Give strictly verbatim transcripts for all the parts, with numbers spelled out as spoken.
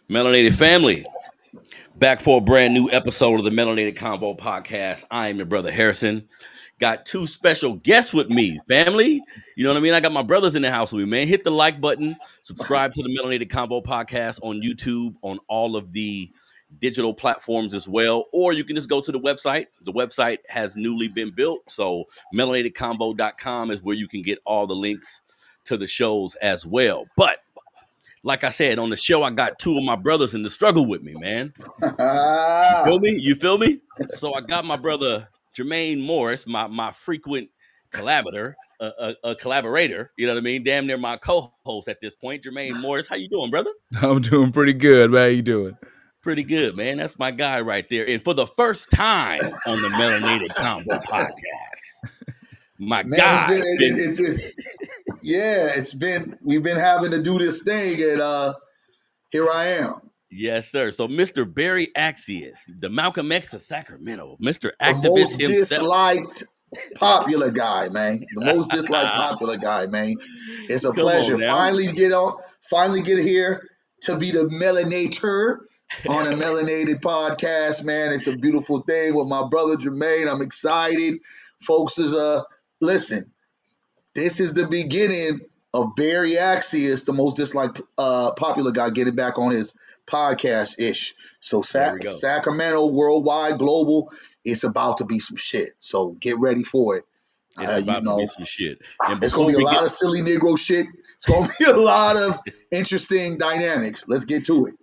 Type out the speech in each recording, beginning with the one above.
Melanated family, back for a brand new episode of the Melanated Convo podcast. I am your brother Harrison. Got two special guests with me, family. You know what I mean? I got my brothers in the house with me, man. Hit the like button, subscribe to the Melanated Convo podcast on YouTube, on all of the digital platforms as well. Or you can just go to the website. The website has newly been built. So melanated convo dot com is where you can get all the links to the shows as well. But like I said, on the show, I got two of my brothers in the struggle with me, man. You feel me? You feel me? So I got my brother Jermaine Morris, my my frequent collaborator, a, a, a collaborator. You know what I mean? Damn near my co-host at this point, Jermaine Morris. How you doing, brother? I'm doing pretty good. How you doing? Pretty good, man. That's my guy right there. And for the first time on the Melanated Convo podcast, my Man, guy. it's been, has it, been- it's, it's, yeah, it's been, we've been having to do this thing, and uh, here I am. Yes, sir. So Mister Barry Axius, the Malcolm X of Sacramento, Mister The Activist most himself. disliked popular guy, man. The most disliked popular guy, man. It's a Come pleasure. on now. Finally get on, finally get here to be the melanator on a melanated podcast, man. It's a beautiful thing with my brother Jermaine. I'm excited. Folks is uh listen, this is the beginning of Barry Axius, the most disliked uh, popular guy, getting back on his podcast ish. So There Sa- we go. Sacramento, worldwide, global, it's about to be some shit. So get ready for it. It's Uh, about you to be know, some shit. And it's before gonna be a we lot get, of silly Negro shit. It's gonna be a lot of interesting dynamics. Let's get to it.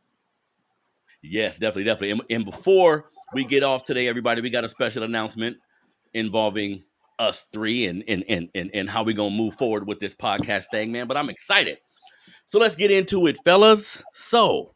yes, definitely, definitely. And, and before we get off today, everybody, we got a special announcement involving us three and and and and, and how we gonna move forward with this podcast thing, man. But I'm excited. So let's get into it, fellas. So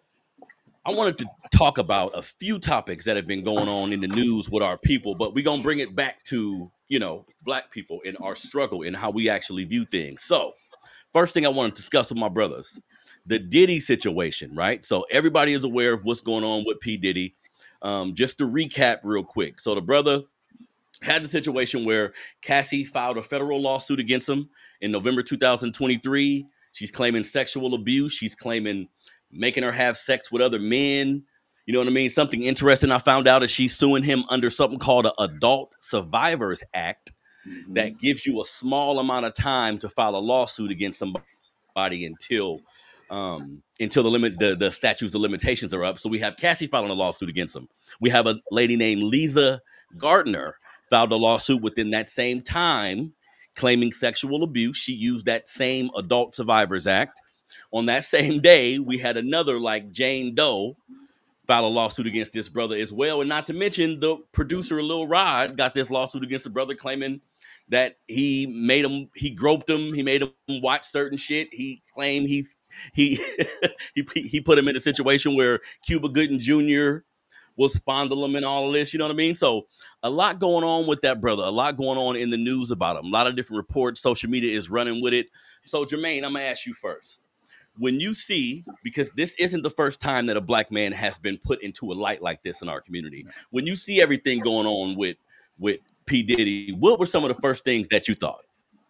I wanted to talk about a few topics that have been going on in the news with our people, but we're gonna bring it back to, you know, black people and our struggle and how we actually view things. So first thing I want to discuss with my brothers, the Diddy situation, right? So everybody is aware of what's going on with P. Diddy. Um, just to recap real quick. So the brother had the situation where Cassie filed a federal lawsuit against him in November two thousand twenty-three. She's claiming sexual abuse. She's claiming making her have sex with other men. You know what I mean? Something interesting I found out is she's suing him under something called an Adult Survivors Act Mm-hmm. that gives you a small amount of time to file a lawsuit against somebody until um, until the limit the, the statutes of limitations are up. So we have Cassie filing a lawsuit against him. We have a lady named Lisa Gardner filed a lawsuit within that same time claiming sexual abuse. She used that same Adult Survivors Act. On that same day, we had another like Jane Doe file a lawsuit against this brother as well. And not to mention the producer Lil Rod got this lawsuit against the brother claiming that he made him, he groped him, he made him watch certain shit. He claimed he's he he he put him in a situation where Cuba Gooding Junior was spondling him and all of this. You know what I mean? So a lot going on with that brother. A lot going on in the news about him. A lot of different reports. Social media is running with it. So Jermaine, I'm gonna ask you first. When you see, because this isn't the first time that a black man has been put into a light like this in our community, when you see everything going on with with P. Diddy, what were some of the first things that you thought?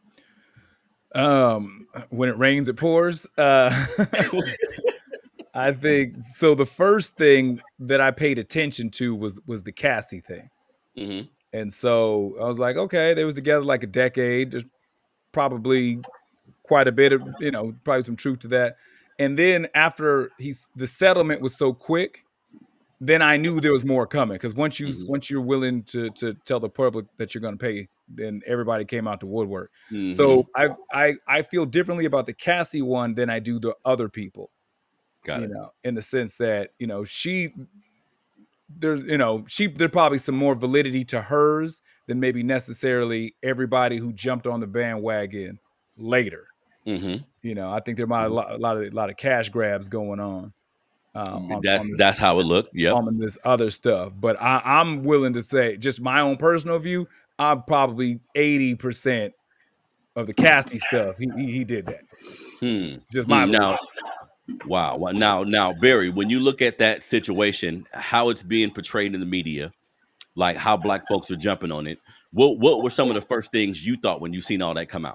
Um, when it rains, it pours. Uh, I think so. The first thing that I paid attention to was was the Cassie thing, Mm-hmm. and so I was like, okay, they was together like a decade. There's probably quite a bit of, you know, probably some truth to that. And then after he's the settlement was so quick, then I knew there was more coming, because once you Mm-hmm. once you're willing to to tell the public that you're going to pay, then everybody came out to woodwork. Mm-hmm. So I I I feel differently about the Cassie one than I do the other people. Got you it. know, in the sense that, you know, she there's you know she there's probably some more validity to hers than maybe necessarily everybody who jumped on the bandwagon later. Mm-hmm. You know, I think there might be a lot, a lot of a lot of cash grabs going on. Uh, on, That's on this, that's how it looked. Yep. on this other stuff. But I, I'm willing to say, just my own personal view, I'm probably eighty percent of the Cassie stuff. He he, he did that. Hmm. Just my Hmm. belief. Now, wow. Well, Now, now, Barry, when you look at that situation, how it's being portrayed in the media, like how black folks are jumping on it, what what were some of the first things you thought when you seen all that come out?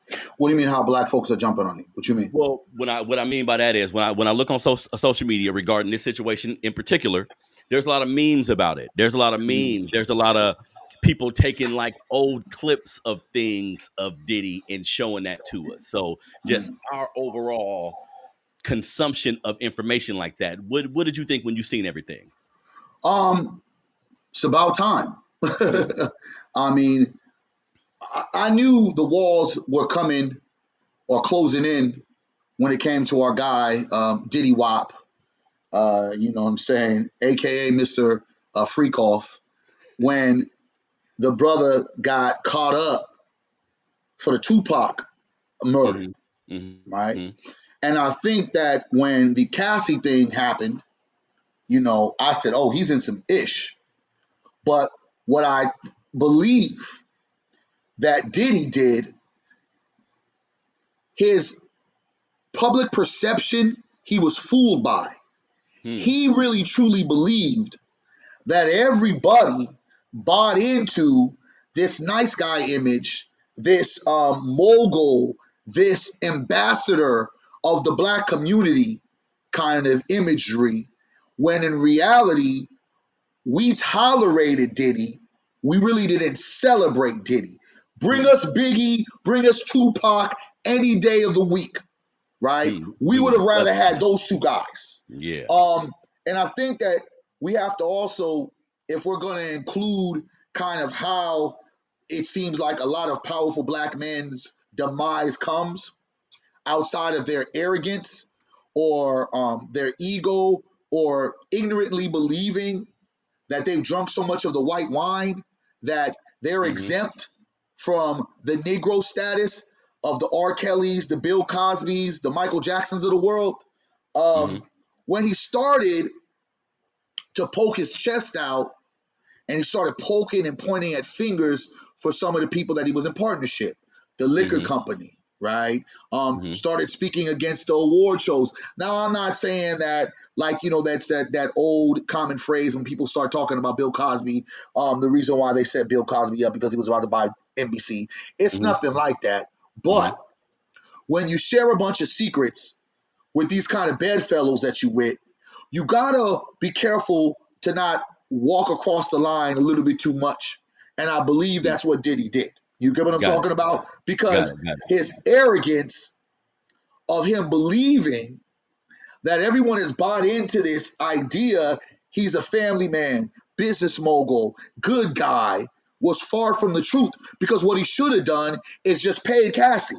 What do you mean how black folks are jumping on it? What you mean? Well, when I what I mean by that is when I when I look on so, social media regarding this situation in particular, there's a lot of memes about it. There's a lot of memes. There's a lot of people taking like old clips of things of Diddy and showing that to us. So just our overall consumption of information like that. What what did you think when you seen everything? Um, it's about time. I mean, I, I knew the walls were coming or closing in when it came to our guy, um, Diddy Wop. Uh, you know what I'm saying? A K A Mister Uh, Freakoff. When the brother got caught up for the Tupac murder, Mm-hmm. Mm-hmm. right? And I think that when the Cassie thing happened, you know, I said, oh, he's in some ish. But what I believe that Diddy did, his public perception, he was fooled by. Hmm. He really truly believed that everybody bought into this nice guy image, this um, mogul, this ambassador of the black community kind of imagery, when in reality, we tolerated Diddy. We really didn't celebrate Diddy. Bring Hmm. us Biggie, bring us Tupac any day of the week, right? Hmm. We He would was have rather blessed. had those two guys. Yeah. Um, and I think that we have to also, if we're going to include kind of how it seems like a lot of powerful black men's demise comes outside of their arrogance or um, their ego or ignorantly believing that they've drunk so much of the white wine that they're Mm-hmm. exempt from the Negro status of the R. Kellys, the Bill Cosbys, the Michael Jacksons of the world. Um, Mm-hmm. when he started to poke his chest out and he started poking and pointing at fingers for some of the people that he was in partnership, the liquor Mm-hmm. company, right? Um, Mm-hmm. started speaking against the award shows. Now, I'm not saying that, like, you know, that's that that old common phrase when people start talking about Bill Cosby. Um, the reason why they set Bill Cosby up because he was about to buy N B C. It's Mm-hmm. nothing like that. But when you share a bunch of secrets with these kind of bedfellows that you with, you gotta be careful to not walk across the line a little bit too much. And I believe that's what Diddy did. You get what I'm Got talking it. about? Got Because it. Got it. his arrogance of him believing that everyone has bought into this idea he's a family man, business mogul, good guy, was far from the truth. Because what he should have done is just paid Cassie.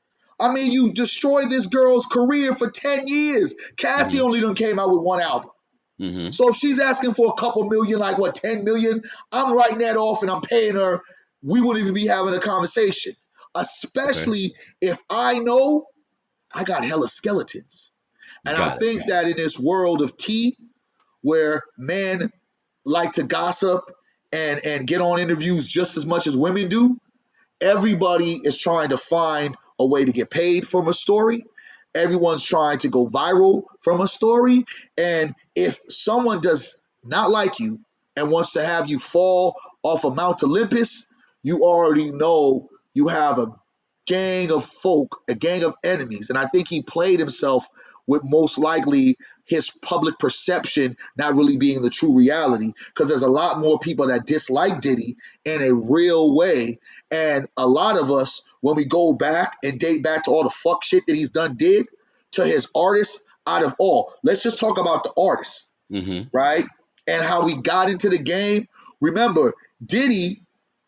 I mean, you destroyed this girl's career for ten years. Cassie Mm-hmm. only done came out with one album. Mm-hmm. So if she's asking for a couple million, like what, ten million, I'm writing that off and I'm paying her. We wouldn't even be having a conversation. Especially okay. if I know I got hella skeletons. And Got I it. think that in this world of tea, where men like to gossip and, and get on interviews just as much as women do, everybody is trying to find a way to get paid from a story. Everyone's trying to go viral from a story. And if someone does not like you and wants to have you fall off of Mount Olympus, you already know you have a gang of folk, a gang of enemies. And I think he played himself with most likely his public perception not really being the true reality, because there's a lot more people that dislike Diddy in a real way. And a lot of us, when we go back and date back to all the fuck shit that he's done did to his artists, out of all, let's just talk about the artists, mm-hmm. right? And how he got into the game. Remember, Diddy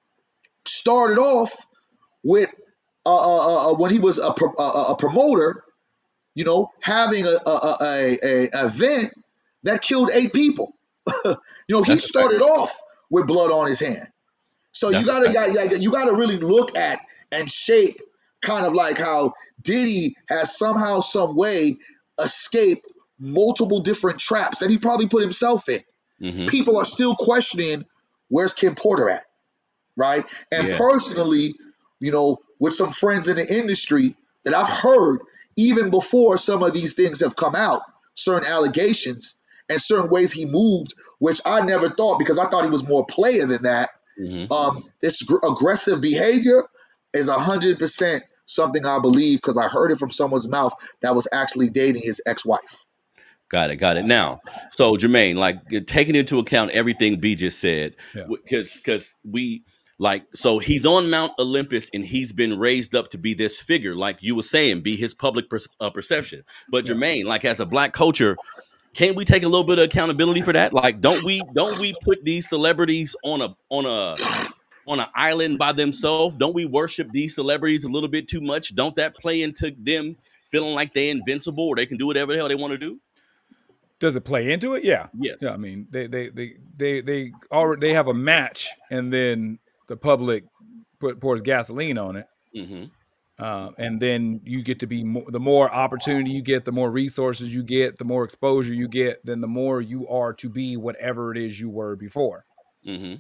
started off with uh, uh, uh, when he was a, a, a promoter, you know, having a, a, a, a event that killed eight people. you know, he That's a fact. started off with blood on his hand. So That's you gotta, you gotta, you gotta really look at and shape kind of like how Diddy has somehow, some way escaped multiple different traps that he probably put himself in. Mm-hmm. People are still questioning, where's Kim Porter at, right? And Yeah. personally, you know, with some friends in the industry that I've heard even before some of these things have come out, certain allegations and certain ways he moved, which I never thought, because I thought he was more player than that. Mm-hmm. Um, this gr- aggressive behavior is one hundred percent something I believe because I heard it from someone's mouth that was actually dating his ex-wife. Got it, got it. Now, so Jermaine, like uh, taking into account everything B just said, Yeah. because because we like so he's on Mount Olympus and he's been raised up to be this figure, like you were saying, be his public per- uh, perception. But Yeah. Jermaine, like as a black culture, can't we take a little bit of accountability for that? Like, don't we don't we put these celebrities on a on a on an island by themselves? Don't we worship these celebrities a little bit too much? Don't that play into them feeling like they're invincible or they can do whatever the hell they want to do? Does it play into it? Yeah. Yes. Yeah. I mean, they they they they they already they have a match, and then the public put, pours gasoline on it, Mm-hmm. um, and then you get to be more, the more opportunity you get, the more resources you get, the more exposure you get, then the more you are to be whatever it is you were before. Mm-hmm.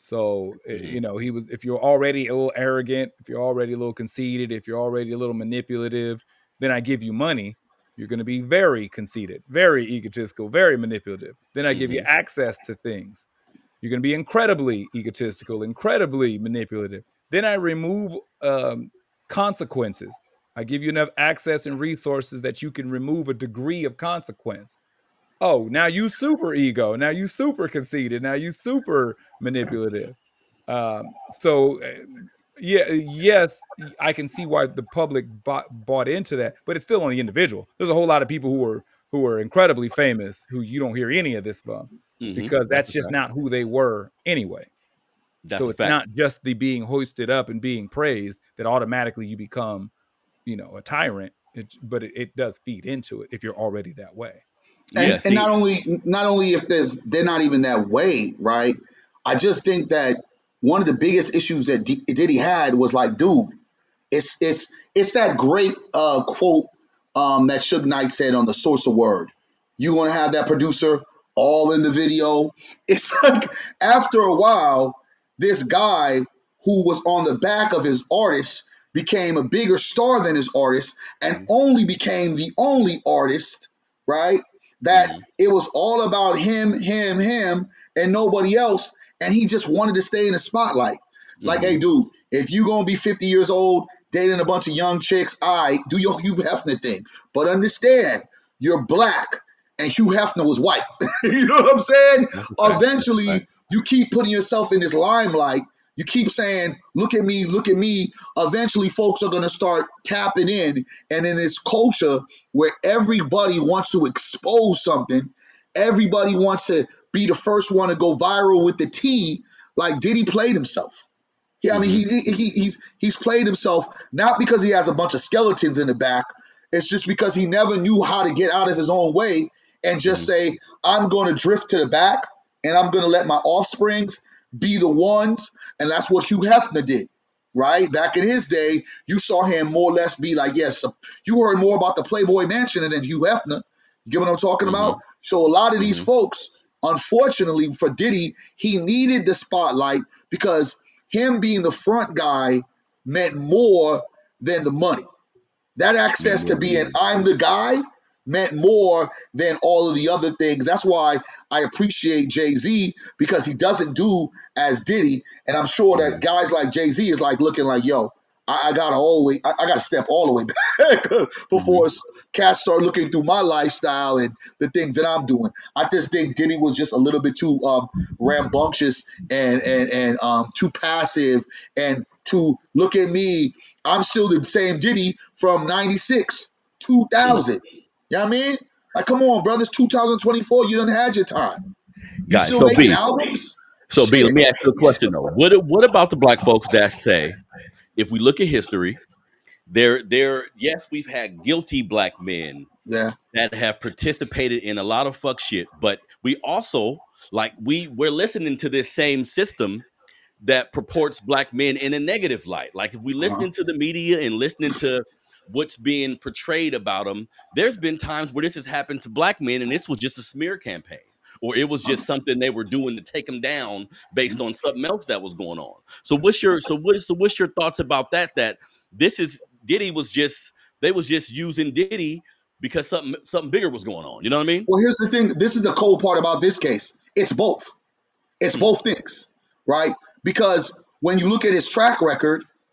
So Mhm. you know, he was. If you're already a little arrogant, if you're already a little conceited, if you're already a little manipulative, then I give you money. You're going to be very conceited, very egotistical, very manipulative. Then I give you Mhm. access to things. You're going to be incredibly egotistical, incredibly manipulative. Then I remove um, consequences. I give you enough access and resources that you can remove a degree of consequence. Oh, now you super ego. Now you super conceited. Now you super manipulative. Um, so, uh, yeah, yes, y- I can see why the public bought, bought into that, but it's still on the individual. There's a whole lot of people who are who are incredibly famous who you don't hear any of this from Mhm. because That's that's a just fact. not who they were anyway. That's So a it's fact. not just the being hoisted up and being praised that automatically you become, you know, a tyrant. It, but it, it does feed into it if you're already that way. Yeah. And and See. not only not only if there's they're not even that way, right? I just think that one of the biggest issues that D- Diddy had was like, dude, it's it's it's that great uh, quote um, that Suge Knight said on the Source of Word. You gonna have that producer all in the video. It's like after a while, this guy who was on the back of his artist became a bigger star than his artist and Mhm. only became the only artist, right? That Mhm. it was all about him, him, him, and nobody else. And he just wanted to stay in the spotlight. Like, hey, Mhm. dude, if you gonna be fifty years old, dating a bunch of young chicks, all right, do your Hugh Hefner thing. But understand, you're black and Hugh Hefner was white. You know what I'm saying? That's a fact. That's a Eventually, fact. you keep putting yourself in this limelight. You keep saying, look at me, look at me. Eventually, folks are gonna start tapping in. And in this culture where everybody wants to expose something, everybody wants to be the first one to go viral with the T, like Diddy played himself. Yeah, I mean, Mhm. he, he he's he's played himself not because he has a bunch of skeletons in the back. It's just because he never knew how to get out of his own way and just Mhm. say, "I'm going to drift to the back, and I'm going to let my offsprings be the ones." And that's what Hugh Hefner did, right? Back in his day, you saw him more or less be like, "Yes, you heard more about the Playboy Mansion than Hugh Hefner." You get what I'm talking about? Mhm. So a lot of these Mhm. folks, unfortunately for Diddy, he needed the spotlight because him being the front guy meant more than the money. That Meant access more to than the being money. I'm the guy meant more than all of the other things. That's why I appreciate Jay-Z because he doesn't do as Diddy. And I'm sure that Mhm. guys like Jay-Z is like looking like, yo, I, I gotta always I, I gotta step all the way back before Mhm. cats start looking through my lifestyle and the things that I'm doing. I just think Diddy was just a little bit too um, rambunctious and and and um, too passive and to look at me. I'm still the same Diddy from ninety-six, Mm. two thousand. You know what I mean? Like, come on, brothers, two thousand twenty-four, you done had your time. You Got it. still So making B. albums? So B. Let Shit. me ask you a question though. What what about the black folks that say, if we look at history, there there yes, we've had guilty black men Yeah. that have participated in a lot of fuck shit, but we also like we we're listening to this same system that purports black men in a negative light. Like if we Uh-huh. listening to the media and listening to what's being portrayed about them, there's been times where this has happened to black men and this was just a smear campaign. Or it was just something they were doing to take them down based on something else that was going on. So what's your so what is so what's your thoughts about that? That this is Diddy was just they was just using Diddy because something something bigger was going on. You know what I mean? Well, here's the thing. This is the cold part about this case. It's both. It's Mm, both things, right? Because when you look at his track record,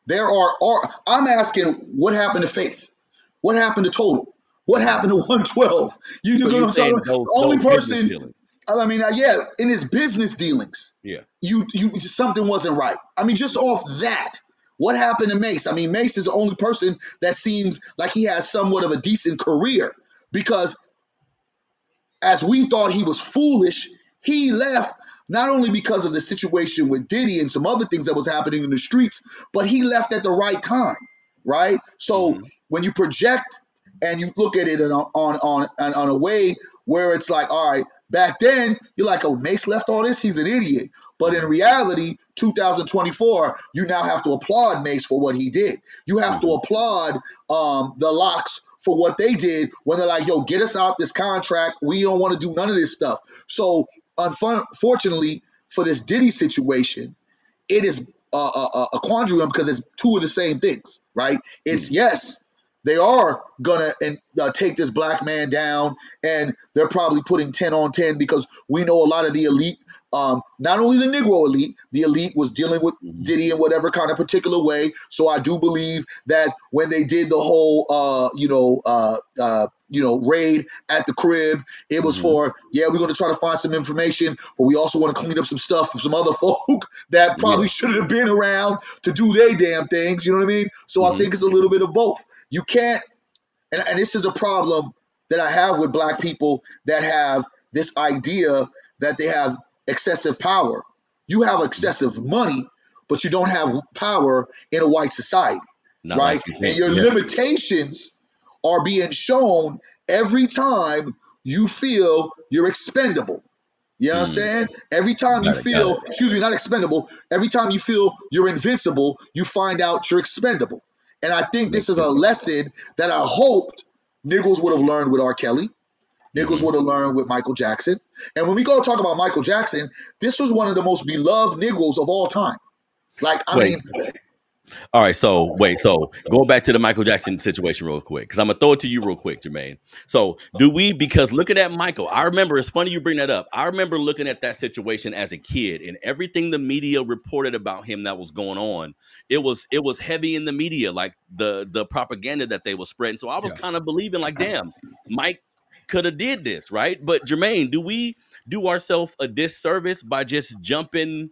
There are, are I'm asking what happened to Faith? What happened to Total? What happened to one twelve? You So know you're what I'm talking saying about? those The only those business person, dealings? I mean, uh, yeah, in his business dealings, Yeah. you you something wasn't right. I mean, just off that, what happened to Mace? I mean, Mace is the only person that seems like he has somewhat of a decent career because as we thought he was foolish, he left not only because of the situation with Diddy and some other things that was happening in the streets, but he left at the right time, right? So Mm-hmm. when you project and you look at it on on on on a way where it's like, all right, back then you're like, oh, Mace left all this, he's an idiot. But in reality, two thousand twenty-four, you now have to applaud Mace for what he did. You have Mm-hmm. to applaud um, the Locks for what they did when they're like, yo, get us out this contract. We don't want to do none of this stuff. So unfortunately for this Diddy situation, it is a, a, a quandary because it's two of the same things, right? It's Mm-hmm. yes, they are gonna uh, take this black man down, and they're probably putting ten on ten because we know a lot of the elite, um, not only the Negro elite, the elite was dealing with Mm-hmm. Diddy in whatever kind of particular way. So I do believe that when they did the whole, uh, you know, uh, uh, you know, raid at the crib, it was Mm-hmm. for, yeah, we're going to try to find some information, but we also want to clean up some stuff from some other folk that probably Yeah. shouldn't have been around to do their damn things. You know what I mean? So I Mm-hmm. think it's a little bit of both. You can't, and, and this is a problem that I have with black people that have this idea that they have excessive power. You have excessive money, but you don't have power in a white society, Not right? like you And think. your Yeah. limitations are being shown every time you feel you're expendable. You know what I'm Mm. saying? Every time you Got it. Got feel, it. excuse me, not expendable, every time you feel you're invincible, you find out you're expendable. And I think this Makes is a sense. lesson that I hoped Niggles would have learned with R. Kelly. Niggles Mm-hmm. would have learned with Michael Jackson. And when we go talk about Michael Jackson, this was one of the most beloved Niggles of all time. Like, I Wait. mean, All right. So wait. So going back to the Michael Jackson situation real quick, because I'm gonna throw it to you real quick, Jermaine. So do we? Because looking at Michael, I remember. It's funny you bring that up. I remember looking at that situation as a kid, and everything the media reported about him that was going on, it was it was heavy in the media, like the the propaganda that they were spreading. So I was Yeah. kind of believing, like, damn, Mike could have did this, right? But Jermaine, do we do ourselves a disservice by just jumping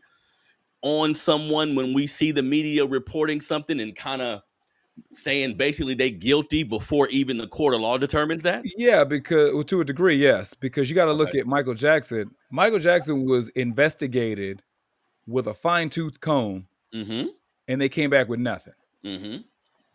on someone when we see the media reporting something and kind of saying basically they guilty before even the court of law determines that? Yeah, because well, to a degree, yes, because you got to look Okay. at Michael Jackson. Michael Jackson was investigated with a fine tooth comb, Mm-hmm. and they came back with nothing. Mm-hmm.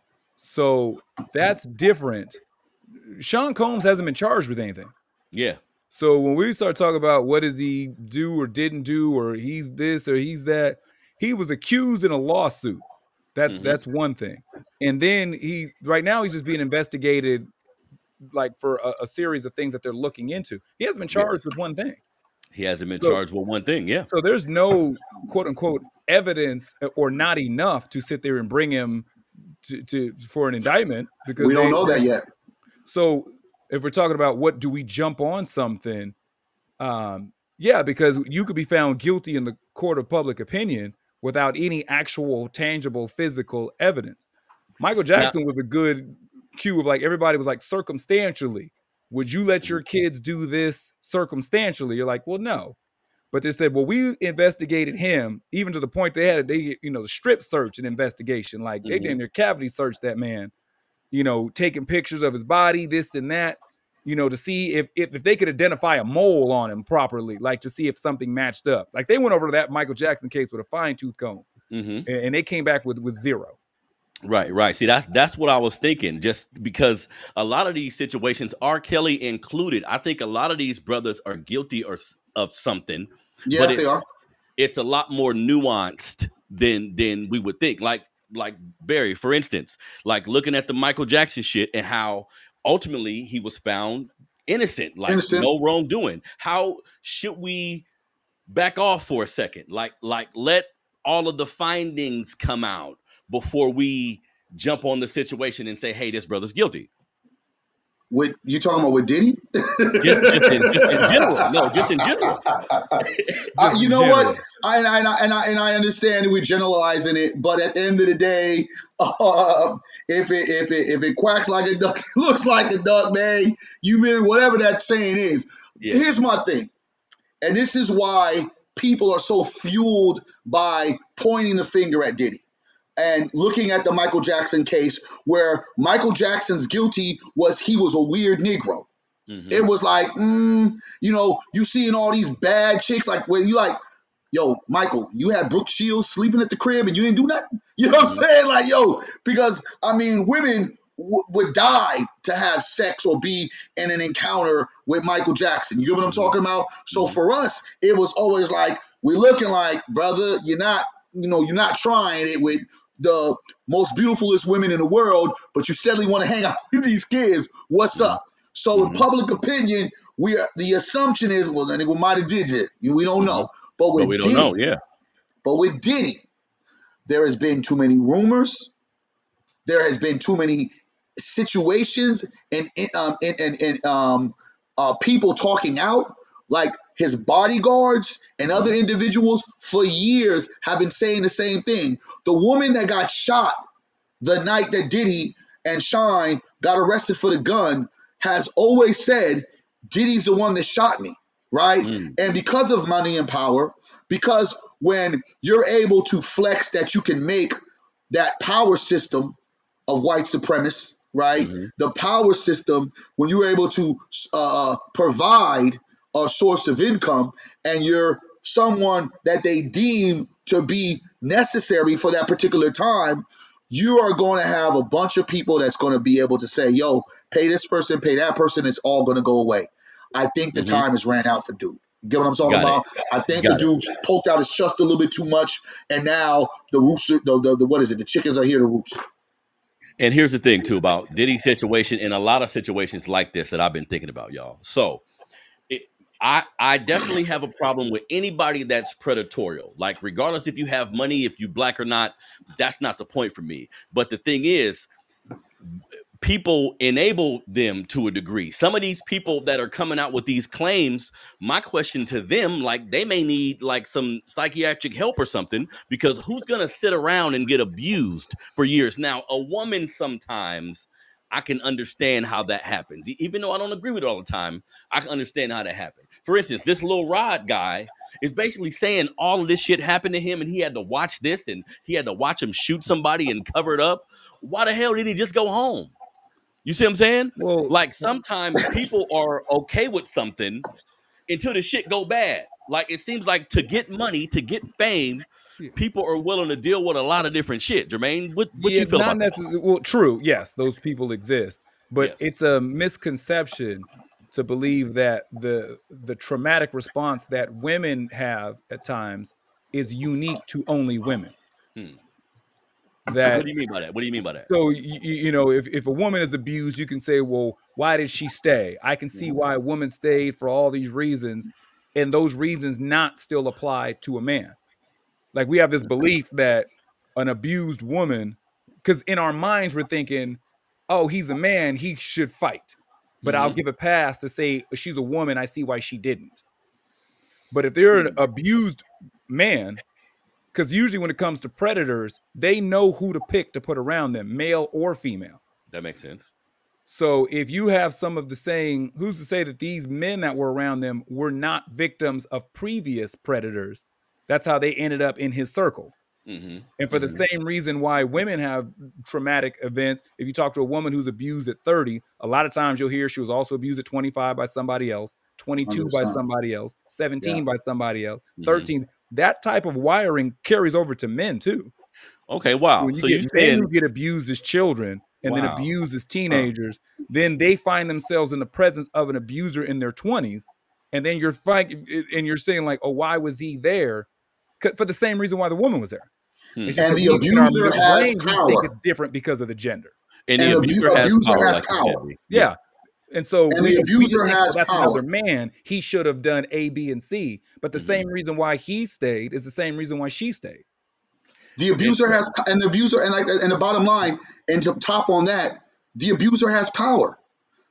So that's different. Sean Combs hasn't been charged with anything. Yeah. So when we start talking about what does he do or didn't do, or he's this or he's that, he was accused in a lawsuit. That's Mm-hmm. that's one thing. And then he right now he's just being investigated like for a, a series of things that they're looking into. He hasn't been Yeah. charged with one thing. He hasn't been So charged with one thing. Yeah. so there's no quote unquote evidence or not enough to sit there and bring him to, to for an indictment because we don't they know that yet. so if we're talking about what do we jump on something, um, yeah, because you could be found guilty in the court of public opinion without any actual tangible physical evidence. Michael Now, Jackson was a good cue of like everybody was like circumstantially. Would you let your kids do this circumstantially? You're like, well, no. But they said, well, we investigated him even to the point they had they you know the strip search and investigation. Like they mhm. damn near cavity searched that man, you know, taking pictures of his body, this and that, you know, to see if, if if they could identify a mole on him properly, like to see if something matched up. Like they went over to that Michael Jackson case with a fine tooth comb, Mhm. and, and they came back with with zero. Right, right. See, that's that's what I was thinking. Just because a lot of these situations, R. Kelly included, I think a lot of these brothers are guilty or s- of something, but Yes, they it's are. it's a lot more nuanced than than we would think. Like like Barry, for instance, like looking at the Michael Jackson shit and how ultimately he was found innocent, like Innocent. no wrongdoing. How should we back off for a second? Like like let all of the findings come out before we jump on the situation and say, hey, this brother's guilty. With you talking about with Diddy? Just, just in, just in general. No, just in general. I, Just you in know what? general. I, I, and I and I and I understand we're generalizing it, but at the end of the day, uh, if it if it if it quacks like a duck, looks like a duck, man, you mean whatever that saying is. Yeah. Here's my thing, and this is why people are so fueled by pointing the finger at Diddy and looking at the Michael Jackson case, where Michael Jackson's guilty was he was a weird Negro. Mm-hmm. It was like, mm, you know, you seeing all these bad chicks, like where you like, yo, Michael, you had Brooke Shields sleeping at the crib and you didn't do nothing. You know what I'm Mhm. saying? Like, yo, because I mean, women w- would die to have sex or be in an encounter with Michael Jackson. You get what I'm Mhm. talking about? So Mhm. for us, it was always like, we're looking like, brother, you're not, you know, you're not trying it with the most beautifulest women in the world, but you steadily want to hang out with these kids. What's Mhm. up? So in Mhm. public opinion, we are, the assumption is, well, then it might have did it. We don't Mhm. know. But But we with don't know. Diddy, Yeah. but with Diddy, there has been too many rumors. There has been too many situations and um, and, and, and um, uh, people talking out. Like his bodyguards and other Mhm. individuals for years have been saying the same thing. The woman that got shot the night that Diddy and Shine got arrested for the gun has always said, Diddy's the one that shot me, right? Mm. And because of money and power, because when you're able to flex that you can make that power system of white supremacists, right? Mhm. The power system, when you're able to uh, provide a source of income and you're someone that they deem to be necessary for that particular time, you are going to have a bunch of people that's going to be able to say, yo, pay this person, pay that person. It's all going to go away. I think the Mhm. time has ran out for dude. You get what I'm talking Got it. about? I think the Got it. dude poked out his chest a little bit too much, and now the rooster, the, the, the what is it? The chickens are here to roost. And here's the thing too about Diddy's situation and a lot of situations like this that I've been thinking about, y'all. So it, I I definitely have a problem with anybody that's predatorial. Like regardless if you have money, if you black or not, that's not the point for me. But the thing is, people enable them to a degree. Some of these people that are coming out with these claims, my question to them, like they may need like some psychiatric help or something, because who's going to sit around and get abused for years? Now, a woman sometimes I can understand how that happens. E- Even though I don't agree with it all the time, I can understand how that happened. For instance, this little Rod guy is basically saying all of this shit happened to him and he had to watch this and he had to watch him shoot somebody and cover it up. Why the hell did he just go home? You see what I'm saying? Well, Like sometimes people are okay with something until the shit go bad. Like it seems like to get money, to get fame, yeah, people are willing to deal with a lot of different shit. Jermaine, what what yeah, you feel not about that? necessarily. Well, true. Yes, those people exist, but Yes. it's a misconception to believe that the the traumatic response that women have at times is unique to only women. Hmm. What That do you mean by that? What do you mean by that? so you, you know if, if a woman is abused, you can say, well, why did she stay? I can see Mhm. why a woman stayed for all these reasons, and those reasons not still apply to a man. Like we have this belief that an abused woman, because in our minds we're thinking, oh, he's a man, he should fight. But I'll Mhm. give a pass to say she's a woman, I see why she didn't. But if they're an Hmm. abused man, because usually when it comes to predators, they know who to pick to put around them, male or female. That makes sense. So if you have some of the saying, who's to say that these men that were around them were not victims of previous predators? That's how they ended up in his circle. Mhm. And for the Mhm. same reason why women have traumatic events, if you talk to a woman who's abused at thirty, a lot of times you'll hear she was also abused at twenty-five by somebody else, twenty-two by one hundred percent. somebody else, Yeah. seventeen by somebody else, Mhm. thirteen. That type of wiring carries over to men too. Okay, wow. When you So get you men who saying get abused as children and then wow. abused as Huh. teenagers, then they find themselves in the presence of an abuser in their twenties, and then you're fighting and you're saying like, "Oh, why was he there?" For the same reason why the woman was there. Hmm. It's just And that the we in our abuser has brain we think power. it's different because of the gender. And the And the abuser abu- has abuser power, has like you said. power. B. Yeah. Yeah. And so And we the just we just abuser think, oh, has that's power. another man. He should have done A, B, and C. But the Mhm. same reason why he stayed is the same reason why she stayed. The abuser has, Interesting. and the abuser, and like, and the bottom line, and to top on that, the abuser has power.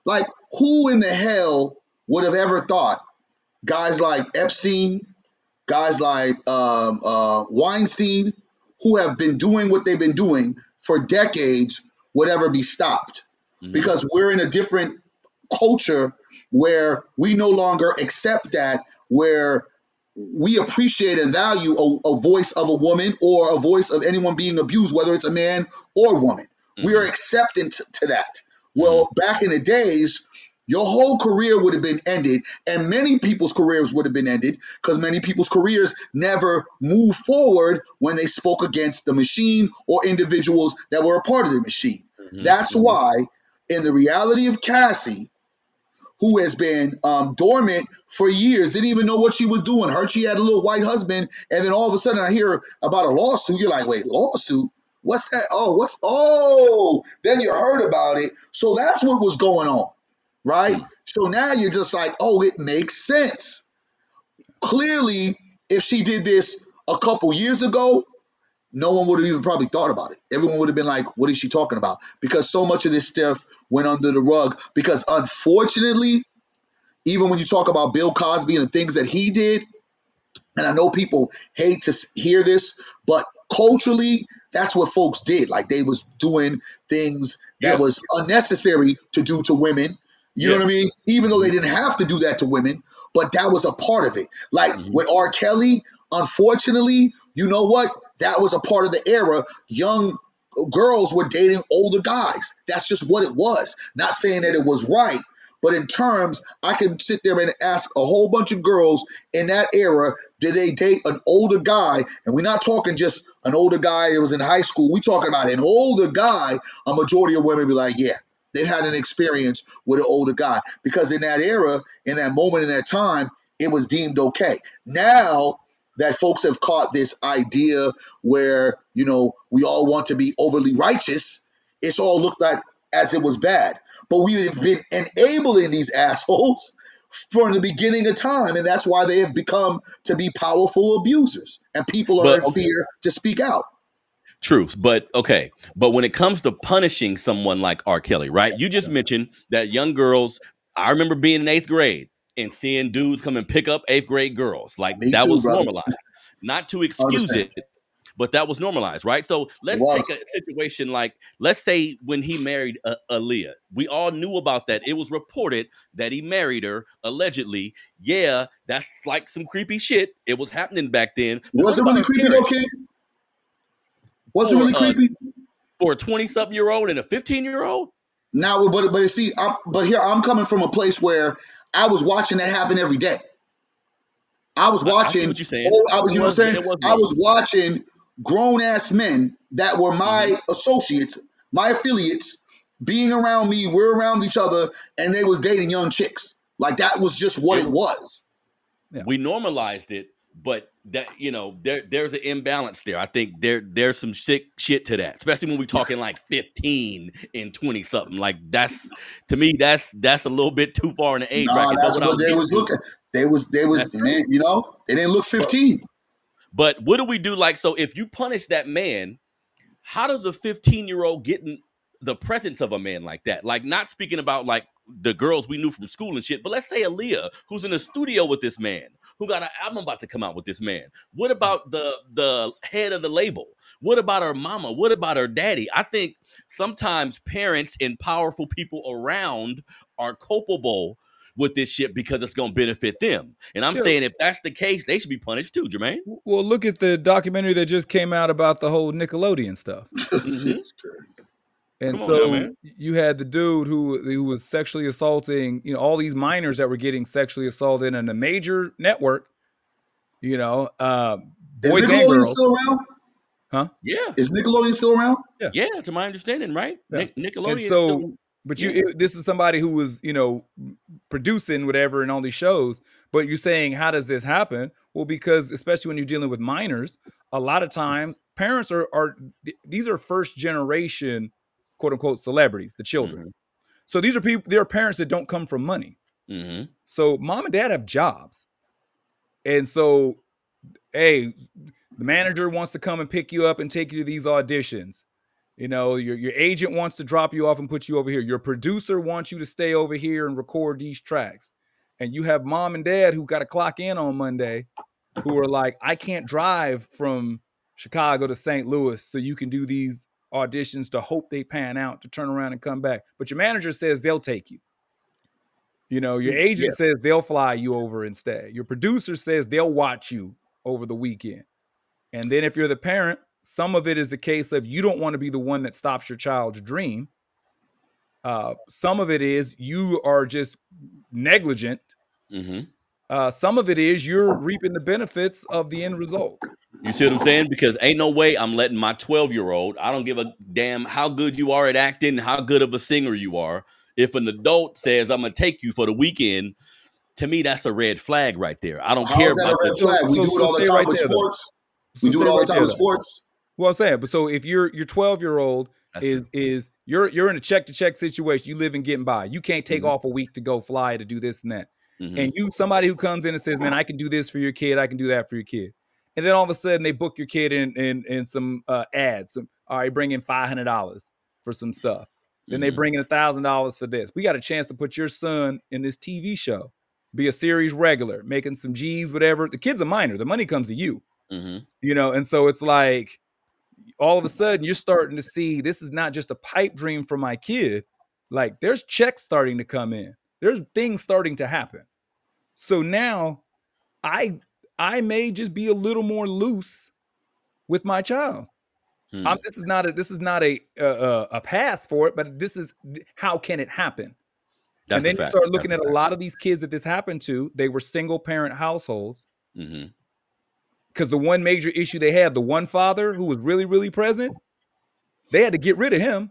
Like, who in the hell would have ever thought guys like Epstein, guys like um, uh, Weinstein, who have been doing what they've been doing for decades, would ever be stopped? Mhm. Because we're in a different culture where we no longer accept that, where we appreciate and value a, a voice of a woman or a voice of anyone being abused, whether it's a man or woman. We are Mhm. accepting t- to that. Well, back in the days, your whole career would have been ended, and many people's careers would have been ended because many people's careers never moved forward when they spoke against the machine or individuals that were a part of the machine. Mhm. That's Mhm. why, in the reality of Cassie, who has been um, dormant for years, didn't even know what she was doing. Heard she had a little white husband, and then all of a sudden I hear about a lawsuit. You're like, wait, lawsuit? What's that? Oh, what's oh? Then you heard about it. So that's what was going on, right? Mm. So now you're just like, oh, it makes sense. Clearly, if she did this a couple years ago, no one would have even probably thought about it. Everyone would have been like, what is she talking about? Because so much of this stuff went under the rug. Because unfortunately, even when you talk about Bill Cosby and the things that he did, and I know people hate to hear this, but culturally, that's what folks did. Like, they was doing things that Yeah. was unnecessary to do to women. You know Yeah. what I mean? Even though they Mhm. didn't have to do that to women, but that was a part of it. Like Mhm. with R. Kelly, unfortunately, you know what? That was a part of the era. Young girls were dating older guys. That's just what it was. Not saying that it was right, but in terms, I can sit there and ask a whole bunch of girls in that era, did they date an older guy? And we're not talking just an older guy that was in high school. We're talking about an older guy. A majority of women be like, yeah, they've had an experience with an older guy. Because in that era, in that moment, in that time, it was deemed okay. Now that folks have caught this idea where, you know, we all want to be overly righteous, it's all looked at as it was bad. But we have been enabling these assholes from the beginning of time, and that's why they have become to be powerful abusers. And people are But in okay, fear to speak out. true. But okay. But when it comes to punishing someone like R. Kelly, right? You just mentioned that young girls. I remember being in eighth grade and seeing dudes come and pick up eighth grade girls. Like, Me that too, was brother. normalized. Not to one hundred excuse percent. it, but that was normalized, right? So It let's take was. a situation like, let's say when he married uh, Aaliyah, we all knew about that. It was reported that he married her allegedly. Yeah, that's like some creepy shit. It was happening back then. But Was what it about really her creepy though, parents? kid? Was it For really uh creepy? for a twenty something year old and a fifteen year old? Now, but but see, I'm, but here I'm coming from a place where I was watching that happen every day. I was I, I see watching. what you're saying. Oh, I was, It you know what was I'm saying? it was I was normal. watching grown ass men that were Hmm. my associates, my affiliates, being around me. We're around each other, and they was dating young chicks. Like, that was just what it It was. Yeah. We normalized it, but that, you know, there there's an imbalance there. I think there there's some sick shit to that, especially when we're talking like fifteen and twenty something. Like, that's, to me, that's that's a little bit too far in the age Nah, bracket. But that's what I what was they getting was to, looking. They was they that's was true. man. You know, they didn't look But fifteen. but what do we do? Like, so if you punish that man, how does a fifteen year old get in the presence of a man like that? Like, not speaking about like the girls we knew from school and shit, but let's say Aaliyah, who's in the studio with this man, who got an album about to come out with this man. What about the the head of the label? What about her mama? What about her daddy? I think sometimes parents and powerful people around are culpable with this shit because it's going to benefit them. And I'm Yeah. saying, if that's the case, they should be punished too, Jermaine. Well, look at the documentary that just came out about the whole Nickelodeon stuff. Mm-hmm. And Come on now, so man. you had the dude who who was sexually assaulting, you know, all these minors that were getting sexually assaulted in a major network, you know, uh, Is boys and Nickelodeon girls. still around? Huh? Yeah. Is Nickelodeon still around? Yeah. Yeah, to my understanding, right? Yeah. Nic- Nickelodeon And is so, still, but yeah. you, it, this is somebody who was, you know, producing whatever in all these shows. But you're saying, how does this happen? Well, because especially when you're dealing with minors, a lot of times parents are are th- these are first generation, quote unquote, celebrities, the children. Mhm. So these are people, there are parents that don't come from money. Mhm. So mom and dad have jobs. And so, hey, the manager wants to come and pick you up and take you to these auditions. You know, your, your agent wants to drop you off and put you over here. Your producer wants you to stay over here and record these tracks. And you have mom and dad who got to clock in on Monday who are like, I can't drive from Chicago to Saint Louis so you can do these auditions to hope they pan out to turn around and come back. But your manager says they'll take you. You know, your agent yeah. says they'll fly you over and stay. Your producer says they'll watch you over the weekend. And then if you're the parent, some of it is a case of you don't want to be the one that stops your child's dream. Uh, some of it is you are just negligent. Mm-hmm. Uh, some of it is you're reaping the benefits of the end result. You see what I'm saying? Because ain't no way I'm letting my twelve-year-old, I don't give a damn how good you are at acting, how good of a singer you are. If an adult says, I'm going to take you for the weekend, to me, that's a red flag right there. I don't how care is that about a red so, flag. We so, do so it all the time right with there, sports. So we do it all right the time with there, sports. Well, I'm saying, but so if you're your twelve-year-old is true. is you're you're in a check-to-check situation, you live and getting by. You can't take mm-hmm. off a week to go fly to do this and that. Mm-hmm. And you, somebody who comes in and says, man, I can do this for your kid, I can do that for your kid. And then all of a sudden they book your kid in in, in some uh, ads. Some, all right, bring in five hundred dollars for some stuff. Then mm-hmm. they bring in one thousand dollars for this. We got a chance to put your son in this T V show, be a series regular, making some G's, whatever. The kid's a minor. The money comes to you. Mm-hmm. You know, and so it's like, all of a sudden you're starting to see this is not just a pipe dream for my kid. Like there's checks starting to come in. There's things starting to happen. So now I I may just be a little more loose with my child. Hmm. I'm, this is not a this is not a, a a pass for it, but this is how can it happen? That's and then a fact. you start looking That's at a, a lot of these kids that this happened to. They were single parent households. Mm-hmm. Because the one major issue they had, the one father who was really, really present, they had to get rid of him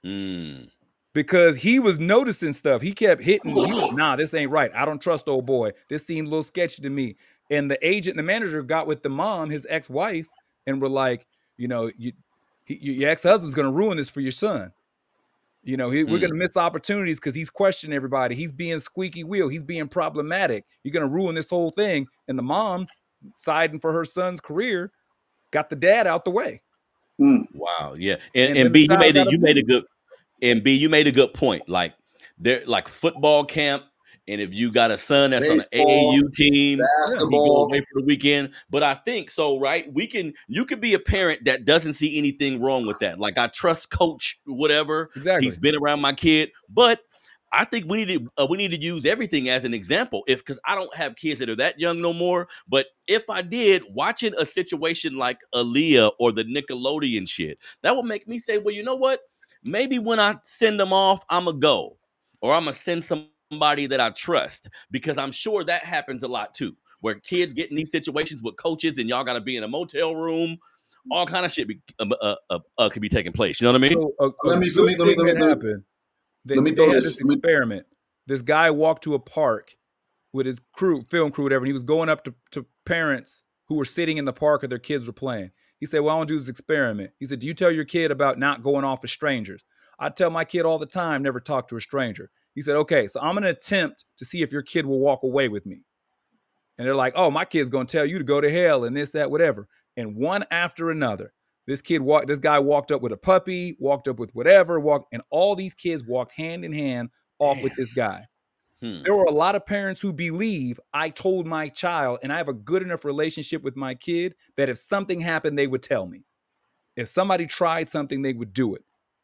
mm. because he was noticing stuff. He kept hitting. He was, nah, this ain't right. I don't trust old boy. This seemed a little sketchy to me. And the agent and the manager got with the mom, his ex-wife, and were like, you know, you, he, your ex-husband's going to ruin this for your son. You know, he, mm. we're going to miss opportunities because he's questioning everybody. He's being squeaky wheel. He's being problematic. You're going to ruin this whole thing. And the mom, siding for her son's career, got the dad out the way. Mm. Wow, yeah, and, and, and B, you made it. You made a good, and B, you made a good point. Like there, like football camp, and if you got a son that's baseball, on an A A U team, basketball, you go away for the weekend. But I think so, right? We can. You could be a parent that doesn't see anything wrong with that. Like I trust coach, whatever. Exactly. He's been around my kid, but I think we need to uh, we need to use everything as an example. If because I don't have kids that are that young no more, but if I did, watching a situation like Aaliyah or the Nickelodeon shit, that would make me say, well, you know what? Maybe when I send them off, I'm a go, or I'm gonna send somebody that I trust, because I'm sure that happens a lot too, where kids get in these situations with coaches, and y'all got to be in a motel room. All kind of shit be, uh, uh, uh, uh, could be taking place. You know what I mean? So, uh, let me let me let me let me happen. They, Let me they throw had this. this experiment. This guy walked to a park with his crew, film crew, whatever, and he was going up to, to parents who were sitting in the park or their kids were playing. He said, well, I want to do this experiment. He said, do you tell your kid about not going off with strangers? I tell my kid all the time, never talk to a stranger. He said, okay, so I'm going to attempt to see if your kid will walk away with me. And they're like, oh, my kid's going to tell you to go to hell and this, that, whatever. And one after another, This kid walked, this guy walked up with a puppy, walked up with whatever, walked, and all these kids walked hand in hand off Damn. with this guy. Hmm. There were a lot of parents who believe I told my child, and I have a good enough relationship with my kid that if something happened, they would tell me. If somebody tried something, they would do it.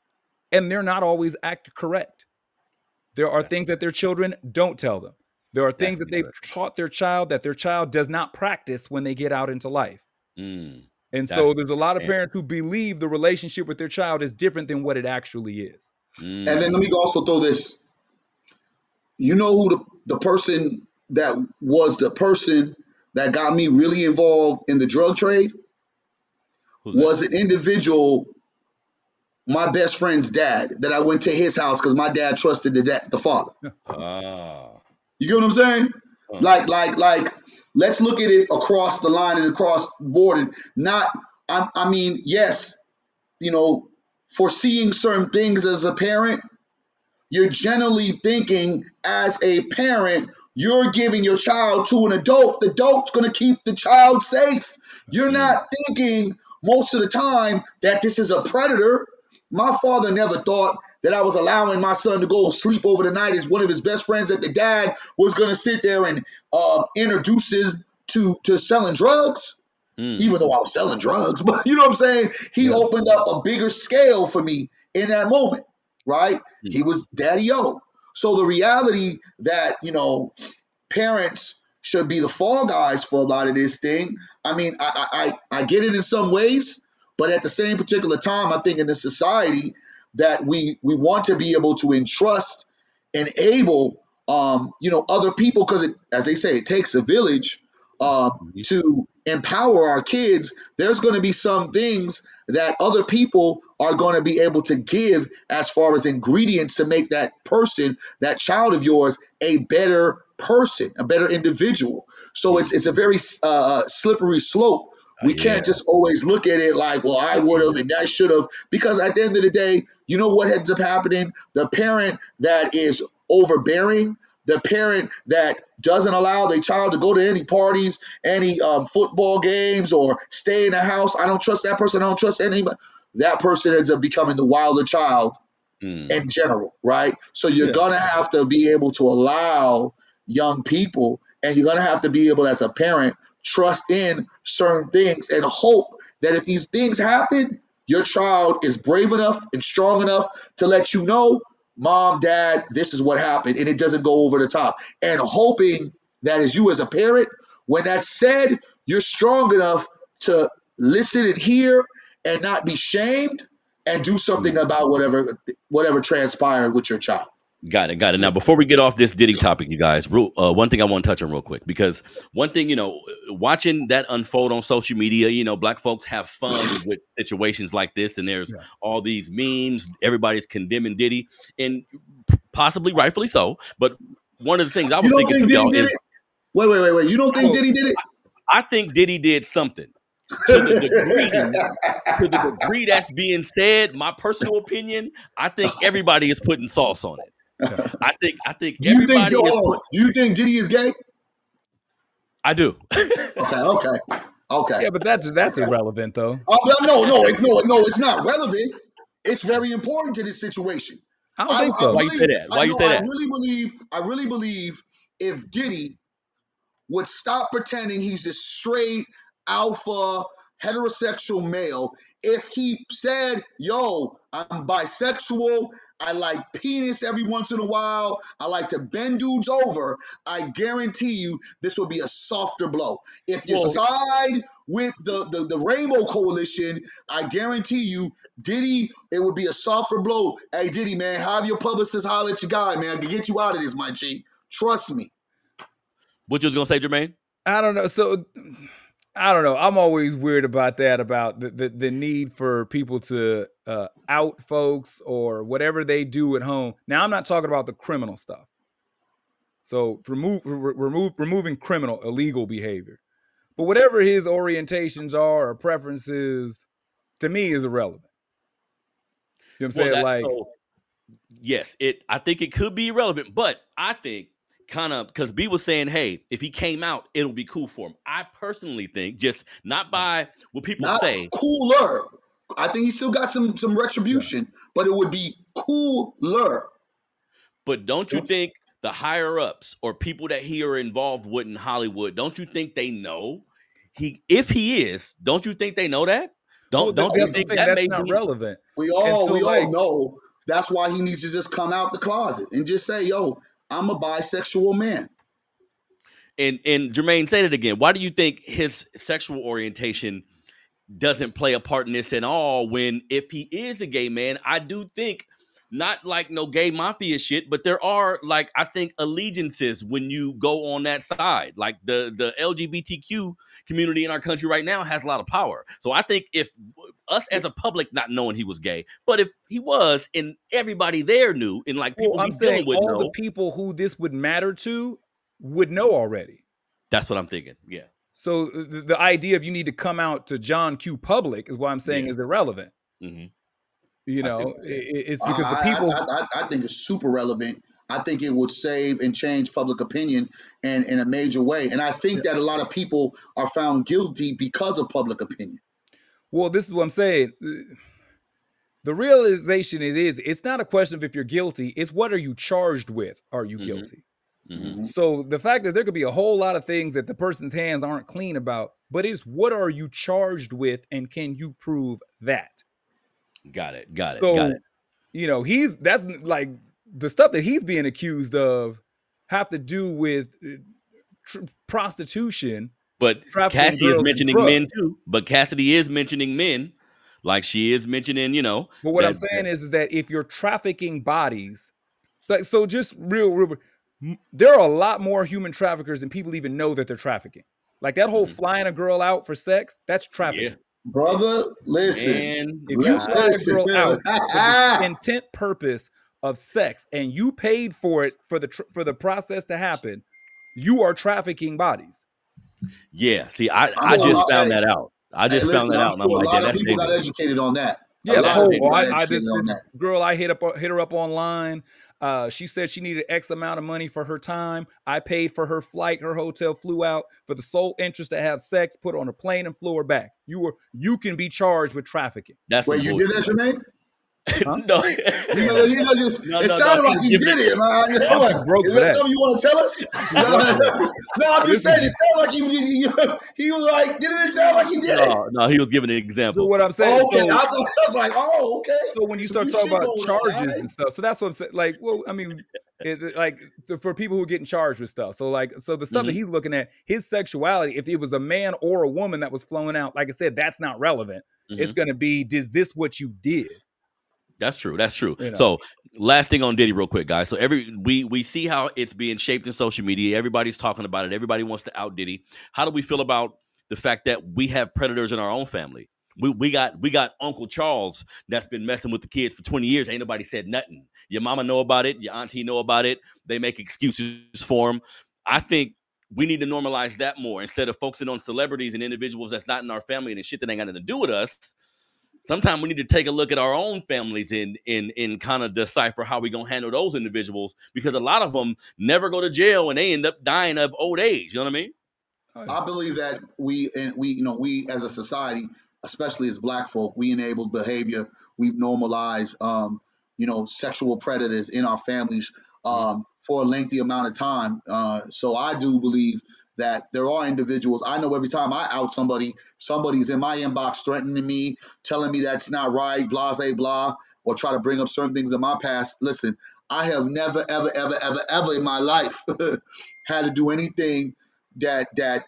And they're not always act correct. There are That's things that their children don't tell them. There are things That's that they've good. taught their child that their child does not practice when they get out into life. Mm. And That's so there's a lot of parents who believe the relationship with their child is different than what it actually is. Mm. And then let me also throw this. You know who the, the person that was the person that got me really involved in the drug trade? Who's was that? An individual, my best friend's dad, that I went to his house because my dad trusted the dad, the father. Ah. You get what I'm saying? Huh. Like, like, like, let's look at it across the line and across the board. Not, I, I mean, yes, you know, foreseeing certain things as a parent, you're generally thinking as a parent, you're giving your child to an adult. The adult's going to keep the child safe. You're not thinking most of the time that this is a predator. My father never thought that I was allowing my son to go sleep over the night as one of his best friends, that the dad was going to sit there and uh, introduce him to, to selling drugs, Mm. even though I was selling drugs. But you know what I'm saying? He Yeah. opened up a bigger scale for me in that moment, right? Mm. He was Daddy-O. So the reality that, you know, parents should be the fall guys for a lot of this thing. I mean, I, I I get it in some ways, but at the same particular time, I think in a society that we we want to be able to entrust and able, um, you know, other people, because as they say, it takes a village uh, Mhm. to empower our kids. There's going to be some things that other people are going to be able to give as far as ingredients to make that person, that child of yours, a better person, a better individual. So it's it's a very uh, slippery slope. Uh, We yeah. can't just always look at it like, well, I would have and I should have, because at the end of the day, you know what ends up happening? The parent that is overbearing, the parent that doesn't allow their child to go to any parties, any um, football games, or stay in the house. I don't trust that person. I don't trust anybody. That person ends up becoming the wilder child Mm. in general, right? So you're Yeah. gonna have to be able to allow young people, and you're gonna have to be able, as a parent, trust in certain things and hope that if these things happen, your child is brave enough and strong enough to let you know, mom, dad, this is what happened, and it doesn't go over the top. And hoping that as you as a parent, when that's said, you're strong enough to listen and hear and not be shamed and do something about whatever whatever transpired with your child. Got it, got it. Now, before we get off this Diddy topic, you guys, real, uh, one thing I want to touch on real quick, because one thing, you know, watching that unfold on social media, you know, black folks have fun with situations like this, and there's Yeah. all these memes, everybody's condemning Diddy, and possibly rightfully so. But one of the things I You was don't thinking think too, Diddy y'all, did is it? Wait, wait, wait, wait. You don't think Well, Diddy did I think Diddy did something. To the degree, to the degree that's being said, my personal opinion, I think everybody is putting sauce on it. yeah. I think, I think Do you think? everybody is Hold put. on. Do you think Diddy is gay? I do. Okay, okay, okay, Yeah, but that's that's okay. irrelevant though. Uh, no, no, it, no, no. It's not relevant. It's very important to this situation. I don't I, think I so. Why you say really, that? I Why you know, say I that? really believe, I really believe, if Diddy would stop pretending he's this straight alpha heterosexual male, if he said, yo, I'm bisexual, I like penis every once in a while, I like to bend dudes over, I guarantee you this will be a softer blow. If you Well, side with the, the, the Rainbow Coalition, I guarantee you, Diddy, it would be a softer blow. Hey, Diddy, man, have your publicist holler at your guy, man. I can get you out of this, my G. Trust me. what you was gonna say, Jermaine? I don't know. So I don't know. I'm always weird about that, about the the, the need for people to uh, out folks or whatever they do at home. Now, I'm not talking about the criminal stuff. So remove re- remove removing criminal illegal behavior. But whatever his orientations are or preferences, to me, is irrelevant. You know what I'm Well, saying? that Like, so yes, it. I think it could be irrelevant, but I think kind of because B was saying, hey, if he came out, it'll be cool for him. I personally think, just not by what people Not say, cooler. I think he still got some some yeah. retribution, but it would be cooler. but don't you think the higher ups or people that he are involved with in Hollywood, don't you think they know he? If he is, don't you think they know that? Well, Don't th- don't you that's what I'm think saying. that That's may not be? relevant. We And all so, we like, all know that's why he needs to just come out the closet and just say, "Yo, I'm a bisexual man." And and Jermaine, say it again. Why do you think his sexual orientation doesn't play a part in this at all? When if he is a gay man, I do think not like no gay mafia shit, but there are like I think allegiances when you go on that side. Like the the L G B T Q community in our country right now has a lot of power. So I think if us as a public not knowing he was gay, but if he was and everybody there knew and like well, people I'm he saying dealing with all the know, people who this would matter to would know already. that's what I'm thinking. Yeah. So the, the idea of you need to come out to John Q. Public is what I'm saying Yeah. is irrelevant. Mm-hmm. You I see know, what you're saying. it, it's I, because the I, people. I, I, I think it's super relevant. I think it would save and change public opinion in, in a major way. And I think that a lot of people are found guilty because of public opinion. Well, this is what I'm saying. the realization it is, it's not a question of if you're guilty. It's what are you charged with? Are you Mhm. guilty? Mhm. So the fact is there could be a whole lot of things that the person's hands aren't clean about, but it's what are you charged with and can you prove that? Got it. Got it. So, Got it. you know, he's that's like the stuff that he's being accused of have to do with uh, tr- prostitution, But trafficking Cassie is girls and mentioning drugs. men too. But Cassidy is mentioning men, like she is mentioning, you know. But what I'm that- saying that- is, is that if you're trafficking bodies, so, so just real, real, m- there are a lot more human traffickers than people even know that they're trafficking. Like that whole Mhm. flying a girl out for sex, that's trafficking. yeah, Brother, listen. and If you Let- fly a listen. girl out for the intent purpose of sex and you paid for it for the tr- for the process to happen, you are trafficking bodies. yeah. See, I, I'm I gonna- just found hey, that out. I just Hey, found listen, that I'm out, and I'm sure a like, lot yeah, of that's people got dangerous. educated on that. Yeah, a the lot whole of people oh, got I, I educated this, on this that. girl I hit up hit her up online. Uh, she said she needed X amount of money for her time. I paid for her flight. Her hotel flew out for the sole interest to have sex. Put her on a plane and flew her back. You were you can be charged with trafficking. That's Wait, some you did bullshit. that, Jermaine? Huh? no, You know, you know, just, No, it no, no, sounded he like was he giving did it- it, man. I'm What? too broke Is for that that. something you want to tell us? I'm too broke for that. No, I'm just This saying, is- it sounded like he, he, he was like, didn't it sound like he did it? no, no, he was giving an So example. what I'm saying. Oh, okay, so, I, thought, I was like, oh, okay. so when you So start you talking shit about on that, charges right? and stuff, so that's what I'm saying. Like, well, I mean, it, it- like so for people who are getting charged with stuff. So like, so the stuff that Mhm. he's looking at, his sexuality, if it was a man or a woman that was flowing out, like I said, that's not relevant. It's Mhm. going to be, is this what you did? That's true. That's true. You know. So, last thing on Diddy, real quick, guys. So every we we see how it's being shaped in social media. Everybody's talking about it. Everybody wants to out Diddy. How do we feel about the fact that we have predators in our own family? We we got we got Uncle Charles that's been messing with the kids for twenty years. Ain't nobody said nothing. Your mama know about it. Your auntie know about it. They make excuses for him. I think we need to normalize that more instead of focusing on celebrities and individuals that's not in our family and shit that ain't got nothing to do with us. Sometimes we need to take a look at our own families and and and kind of decipher how we gonna handle those individuals, because a lot of them never go to jail and they end up dying of old age. You know what I mean? Oh, yeah. I believe that we and we, you know, we as a society, especially as Black folk, we enabled behavior. We've normalized, um, you know, sexual predators in our families um, for a lengthy amount of time. Uh, so I do believe that there are individuals. I know every time I out somebody, somebody's in my inbox threatening me, telling me that's not right, blah, blah, blah, or try to bring up certain things in my past. Listen, I have never, ever, ever, ever, ever in my life had to do anything that that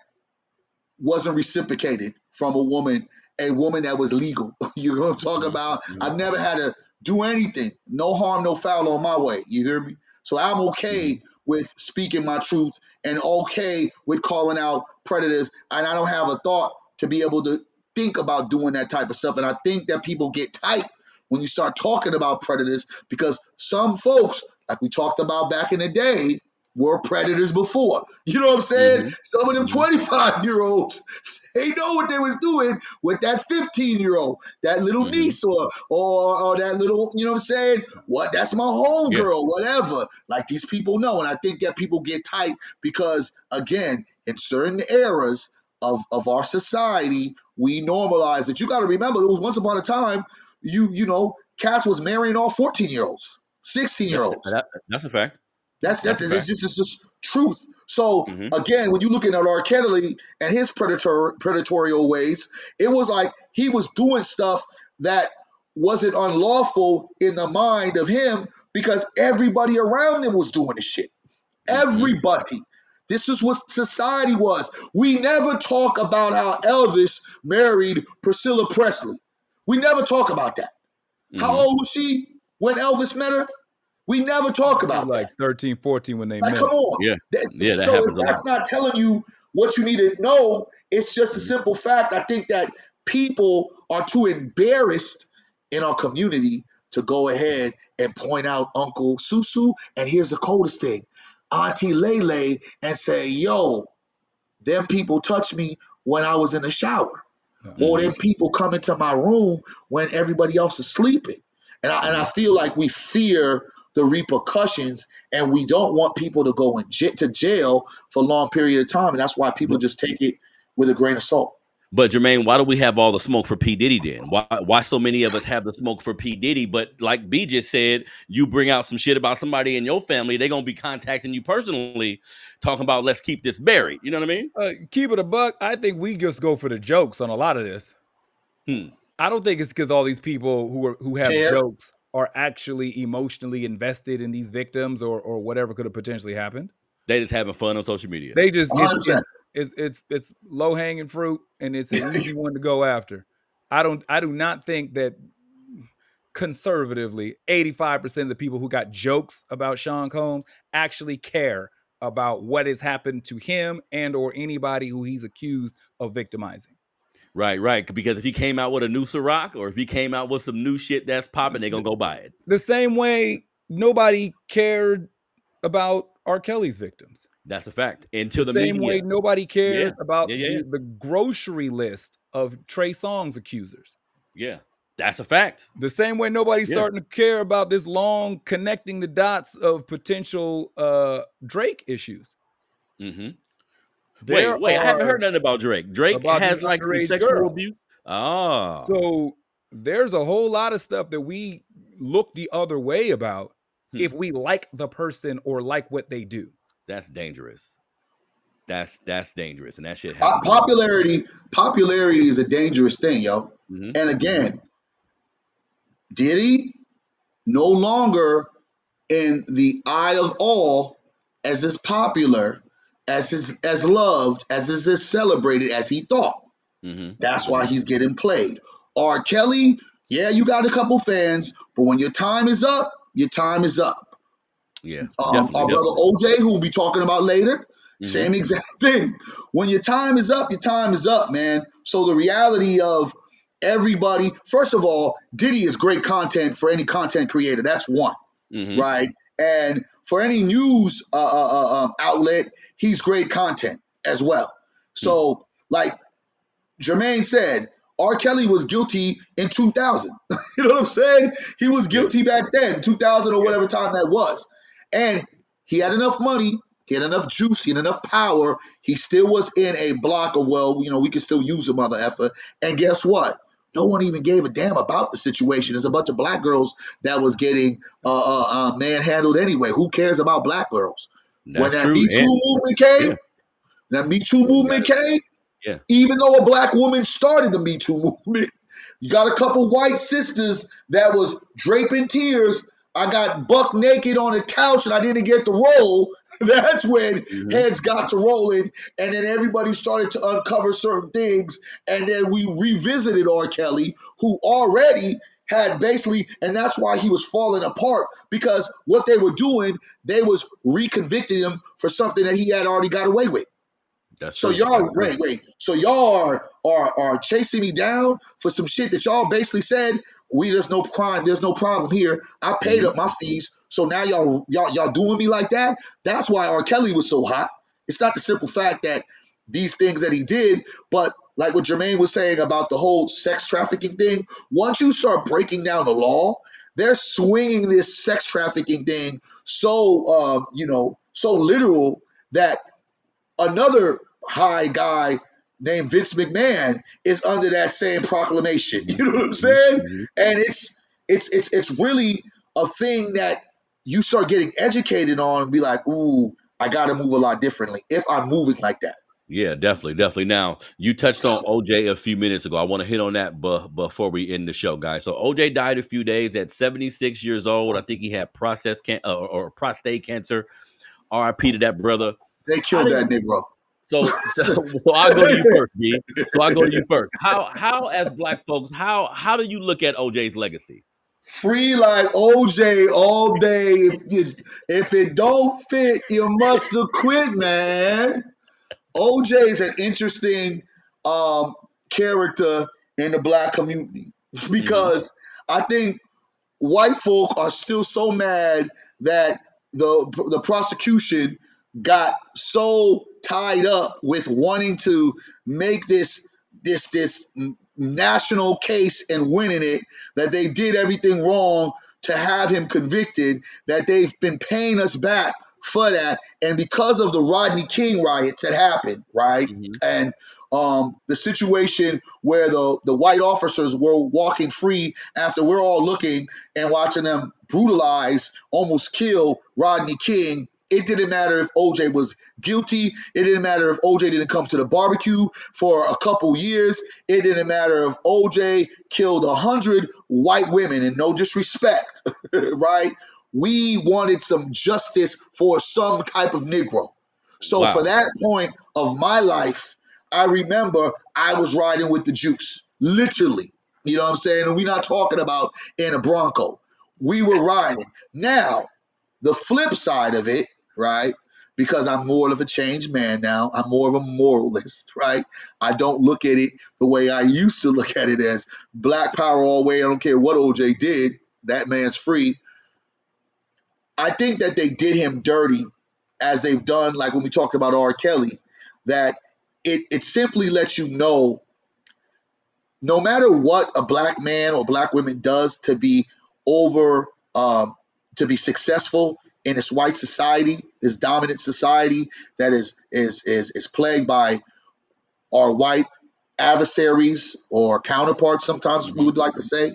wasn't reciprocated from a woman, a woman that was legal. You're gonna talk Mhm. about. Mhm. I've never had to do anything, no harm, no foul on my way. You hear me? So I'm okay with speaking my truth and okay with calling out predators, and I don't have a thought to be able to think about doing that type of stuff. And I think that people get tight when you start talking about predators, because some folks, like we talked about back in the day, were predators before. You know what I'm saying? Mhm. Some of them Mhm. twenty-five year olds, they know what they was doing with that fifteen year old, that little Mhm. niece or, or or that little, you know what I'm saying? What, that's my homegirl, whatever. Like, these people know. And I think that people get tight because, again, in certain eras of, of our society, we normalize it. You got to remember, there was once upon a time, you you know, cats was marrying all fourteen year olds, sixteen year That- olds. that- that's a fact. That's that's, That's a it's just it's just truth. So Mhm. again, when you're looking at R. Kelly and his predator predatorial ways, it was like he was doing stuff that wasn't unlawful in the mind of him because everybody around him was doing the shit. Mhm. Everybody. This is what society was. We never talk about how Elvis married Priscilla Presley. We never talk about that. How Mhm. old was she when Elvis met her? We never talk He was about that. like thirteen, fourteen when they Like, met. come on. Yeah. That's, Yeah, that so happens if a that's lot. not telling you what you need to know, it's just a Mhm. simple fact. I think that people are too embarrassed in our community to go ahead and point out Uncle Susu. And here's the coldest thing, Auntie Lele, and say, yo, them people touched me when I was in the shower. Or Mhm. them people come into my room when everybody else is sleeping. And I, and I feel like we fear the repercussions, and we don't want people to go in j- to jail for a long period of time. And that's why people But- just take it with a grain of salt. But Jermaine, why do we have all the smoke for P. Diddy then? Why why so many of us have the smoke for P. Diddy? But like B just said, you bring out some shit about somebody in your family, they're gonna be contacting you personally, talking about let's keep this buried. You know what I mean? Uh, keep it a buck. I think we just go for the jokes on a lot of this. Hmm. I don't think it's because all these people who are who have Care. jokes are actually emotionally invested in these victims or or whatever could have potentially happened. They just having fun on social media. They just one hundred it's percent. it's it's, it's low hanging fruit and it's an easy one to go after. I don't I do not think that conservatively eighty-five percent of the people who got jokes about Sean Combs actually care about what has happened to him and or anybody who he's accused of victimizing. Right, right. Because if he came out with a new Ciroc or if he came out with some new shit that's popping, they're gonna go buy it. The same way nobody cared about R. Kelly's victims. That's a fact. Until The the, same media. way nobody cared Yeah, about yeah, yeah, yeah. The, the grocery list of Trey Songz accusers. Yeah, that's a fact. The same way nobody's Yeah. starting to care about this long connecting the dots of potential uh, Drake issues. Mm-hmm. There Wait, wait, I haven't are- heard nothing about Drake. Drake about has these like some underage sexual girls. abuse. Oh. So there's a whole lot of stuff that we look the other way about Hmm. if we like the person or like what they do. That's dangerous. That's that's dangerous. And that shit Po- happens. popularity, popularity is a dangerous thing, yo. Mhm. And again, Diddy no longer in the eye of all as as popular, as is as loved, as is as celebrated as he thought. Mm-hmm. That's why he's getting played. R. Kelly, yeah, you got a couple fans, but when your time is up, your time is up. Yeah. Um, definitely, our brother definitely. O J, who we'll be talking about later, Mhm. same exact thing. When your time is up, your time is up, man. So the reality of everybody, first of all, Diddy is great content for any content creator. That's one, Mhm. right? And for any news uh, uh, uh, um, outlet, he's great content as well. So, like Jermaine said, R. Kelly was guilty in two thousand. You know what I'm saying? He was guilty back then, two thousand or whatever time that was. And he had enough money, he had enough juice, he had enough power. He still was in a block of, well, you know, we can still use a mother effer. And guess what? No one even gave a damn about the situation. There's a bunch of black girls that was getting uh, uh, uh, manhandled anyway. Who cares about black girls? That's when that true. Me Too And movement came, yeah. that Me Too You movement got it. came, Yeah. even though a black woman started the Me Too movement, you got a couple white sisters that was draping tears. I got buck naked on a couch and I didn't get the role. That's when Mhm. heads got to rolling, and then everybody started to uncover certain things. And then we revisited R. Kelly, who already had basically, and that's why he was falling apart, because what they were doing, they was reconvicting him for something that he had already got away with. That's So true. y'all, That's true. wait, wait. So y'all are, are are chasing me down for some shit that y'all basically said, we there's no crime, there's no problem here. I paid Mhm. up my fees, so now y'all y'all y'all doing me like that. That's why R. Kelly was so hot. It's not the simple fact that these things that he did, but like what Jermaine was saying about the whole sex trafficking thing. Once you start breaking down the law, they're swinging this sex trafficking thing so uh, you know so literal that another high guy named Vince McMahon is under that same proclamation. You know what I'm saying? Mhm. And it's it's it's it's really a thing that you start getting educated on and be like, ooh, I gotta move a lot differently if I'm moving like that. Yeah, definitely, definitely. Now, you touched on O J a few minutes ago. I want to hit on that bu- before we end the show, guys. So O J died a few days at seventy-six years old. I think he had prostate can- uh, or prostate cancer. R I P to that brother. They How killed do that you, Negro. so so so I'll go to you first, B. So I'll go to you first. How how as black folks, how how do you look at O J's legacy? Free like O J all day. If you, if it don't fit, you must have quit, man. O J is an interesting um, character in the black community because I think white folk are still so mad that the the prosecution got so tied up with wanting to make this this this national case and winning it that they did everything wrong to have him convicted, that they've been paying us back for that. And because of the Rodney King riots that happened, right? Mm-hmm. And um, the situation where the, the white officers were walking free after we're all looking and watching them brutalize, almost kill Rodney King. It didn't matter if O J was guilty. It didn't matter if O J didn't come to the barbecue for a couple years. It didn't matter if O J killed a hundred white women, and no disrespect, right? We wanted some justice for some type of Negro. So Wow. for that point of my life, I remember I was riding with the juice, literally. You know what I'm saying? And we're not talking about in a Bronco. We were riding. Now, the flip side of it, right? Because I'm more of a changed man now. I'm more of a moralist, right? I don't look at it the way I used to look at it as black power all the way. I don't care what O J did. That man's free. I think that they did him dirty, as they've done, like when we talked about R. Kelly, that it, it simply lets you know, no matter what a black man or black woman does to be over, um, to be successful in this white society, this dominant society that is is is is plagued by our white adversaries or counterparts, sometimes we would like to say,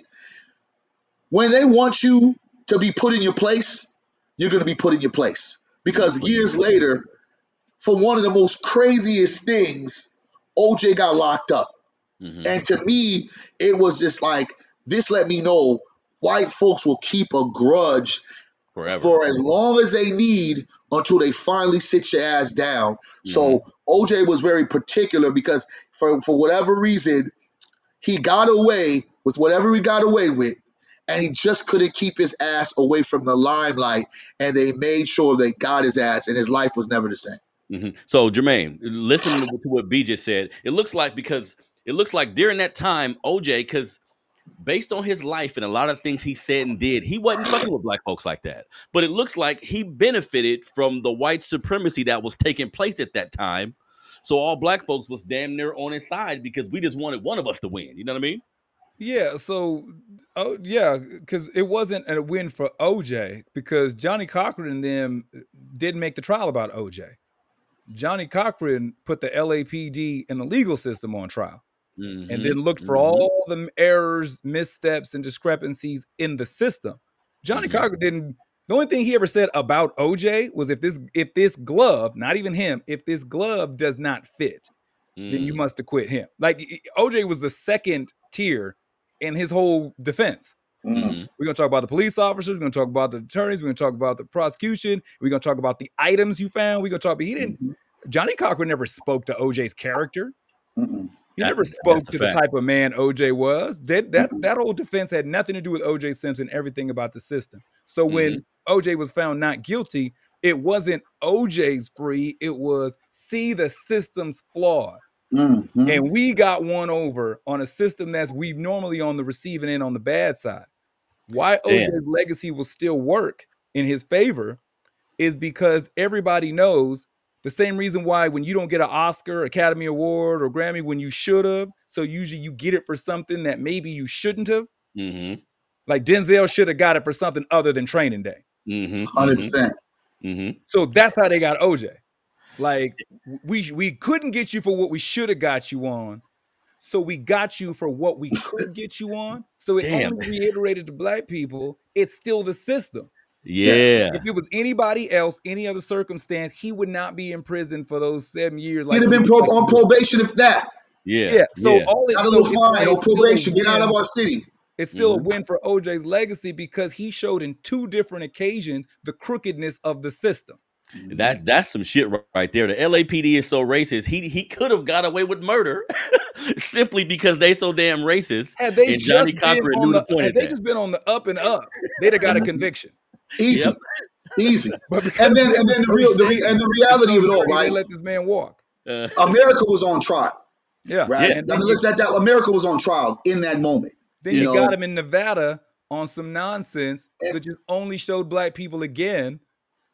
when they want you to be put in your place, you're going to be put in your place. Because years later, for one of the most craziest things, O J got locked up. Mm-hmm. And to me, it was just like, this let me know white folks will keep a grudge Forever. for as long as they need until they finally sit your ass down. Mm-hmm. So O J was very particular because for, for whatever reason, he got away with whatever he got away with, and he just couldn't keep his ass away from the limelight, and they made sure they got his ass, and his life was never the same. Mm-hmm. So, Jermaine, listen to what B just said. It looks like because it looks like during that time, O J, because based on his life and a lot of things he said and did, he wasn't fucking with black folks like that. But it looks like he benefited from the white supremacy that was taking place at that time. So all black folks was damn near on his side because we just wanted one of us to win. You know what I mean? Yeah, so, oh yeah, because it wasn't a win for O J because Johnny Cochran and them didn't make the trial about O J. Johnny Cochran put the L A P D and the legal system on trial, mm-hmm. and then looked for mm-hmm. all the errors, missteps, and discrepancies in the system. Johnny mm-hmm. Cochran didn't. The only thing he ever said about O J was if this if this glove, not even him, if this glove does not fit, mm. then you must acquit him. Like O J was the second tier in his whole defense. Mm-hmm. We're going to talk about the police officers. We're going to talk about the attorneys. We're going to talk about the prosecution. We're going to talk about the items you found. We're going to talk about, he didn't, mm-hmm. Johnny Cochran never spoke to O J's character. Mm-mm. He that, never spoke to the fact. type of man O J was. That, that, mm-hmm. that whole defense had nothing to do with O J Simpson, everything about the system. So mm-hmm. when O J was found not guilty, it wasn't O J's free. It was, see, the system's flawed. Mm-hmm. And we got one over on a system that's we normally on the receiving end on the bad side. Why O J's Damn. legacy will still work in his favor is because everybody knows the same reason why when you don't get an Oscar, Academy Award, or Grammy when you should have, so usually you get it for something that maybe you shouldn't have. Mm-hmm. Like Denzel should have got it for something other than Training Day. Mm-hmm. one hundred percent. Mm-hmm. So that's how they got O J. Like, we we couldn't get you for what we should have got you on, so we got you for what we could get you on. So it Damn. only reiterated to black people, it's still the system. Yeah. If it was anybody else, any other circumstance, he would not be in prison for those seven years. Like He'd have been pro- on probation if that. Yeah. Yeah. So yeah. all it's Got a so little fine, no probation, get out of our city. It's still mm-hmm. a win for O J's legacy because he showed in two different occasions the crookedness of the system. That that's some shit right there. The L A P D is so racist. He he could have got away with murder simply because they so damn racist. Had they, and Johnny Cochran knew the, the point. Had they that. just been on the up and up, they'd have got a conviction. Easy, yep. easy. And then and then the real the re, and the reality of it all, right? They let this man walk. Uh, America was on trial. Yeah, right. Yeah. I mean, let's that, that America was on trial in that moment. Then you, you know? got him in Nevada on some nonsense that just only showed black people again.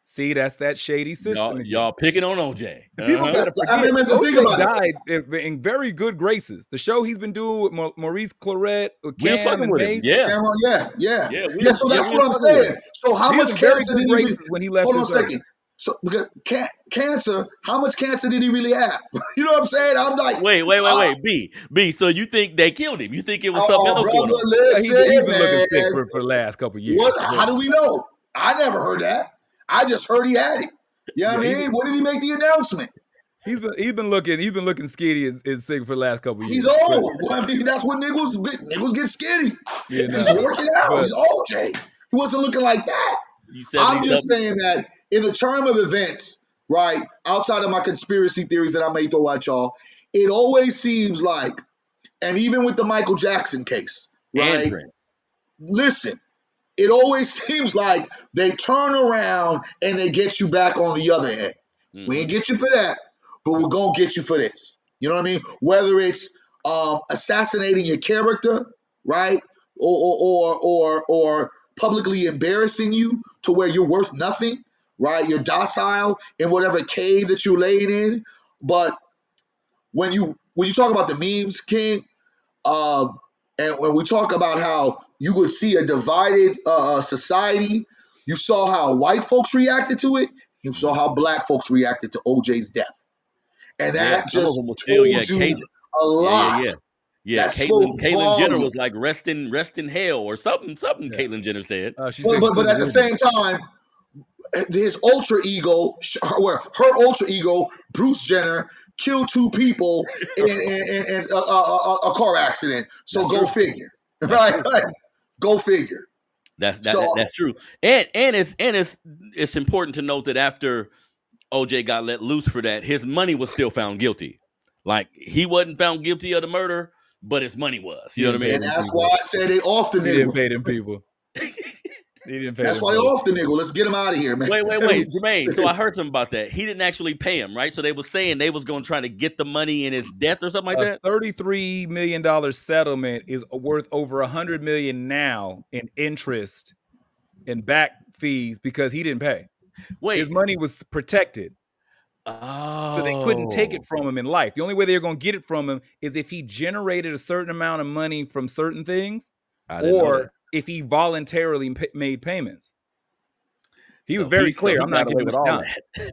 See, that's that shady system. Y'all, again. y'all picking on O J. The people Uh-huh. gotta I forget, mean, but think O J about it. died in, in very good graces. The show he's been doing with Mau- Maurice Claret, with We was Cam fucking and with him. Mace, Yeah. Cameron, yeah, yeah, Yeah, we yeah. was- So yeah, that's we what I'm was fucking with saying. him. So how he much was in very cancer good did he? Really, graces when he left hold on a this earth. second. So because can, cancer, how much cancer did he really have? You know what I'm saying? I'm like, Wait, wait, wait, uh, wait. B, B. So you think they killed him? You think it was oh, something else going brother, on? Yeah, he, listen, he's been looking sick man. for, for the last couple of years. What? but- How do we know? I never heard that. I just heard he had it. You know what Yeah, I he- mean? When did he make the announcement? He's been he's been looking he's been looking skinny and, and sick for the last couple of years. He's old. Well, I mean, that's what niggas niggas get skinny. But, you know, He's working out. but- He's O J. He wasn't looking like that. You I'm seventy just something. saying that in the term of events, right, outside of my conspiracy theories that I may throw at y'all, it always seems like, and even with the Michael Jackson case, And right? Prince. Listen, it always seems like they turn around and they get you back on the other end. Mhm. We ain't get you for that, but we're gonna get you for this. You know what I mean? Whether it's um, assassinating your character, right, or or or or, or publicly embarrassing you to where you're worth nothing, right? You're docile in whatever cave that you're laid in. But when you when you talk about the memes, King, um, and when we talk about how you would see a divided uh, society, you saw how white folks reacted to it. You saw how black folks reacted to O J's death, and Yeah, that some of just them was still, told yeah, you Caitlyn. a lot. Yeah, yeah, yeah. Yeah, That Caitlyn, spoke Caitlyn Jenner volumes. was like rest in rest in hell or something. Something Yeah. Caitlyn Jenner said. uh, she But, said but, but she at the was same time, his ultra ego, where her ultra ego, Bruce Jenner, killed two people in, in, in, in a, a, a, a car accident. So That's go true. figure, That's right? true. Like, go figure. That, that, So- that that's true. And and it's and it's it's important to note that after O J got let loose for that, his money was still found guilty. Like he wasn't found guilty of the murder, but his money was. You know what I Yeah, And mean? that's why I say they off the He didn't nigga. pay them people. He didn't pay That's them why they people. off the nigga. Let's get him out of here, man. Wait, wait, wait, Jermaine. So I heard something about that. He didn't actually pay him, right? So they was saying they was going to try to get the money in his death or something like A that. thirty-three million dollars settlement is worth over one hundred million dollars now in interest and back fees because he didn't pay. Wait, His money was protected. oh, So they couldn't take it from him in life. The only way they were going to get it from him is if he generated a certain amount of money from certain things, I didn't know or that. if he voluntarily pa- made payments. He So was very he- so clear. he I'm not got away giving with a all dime. that.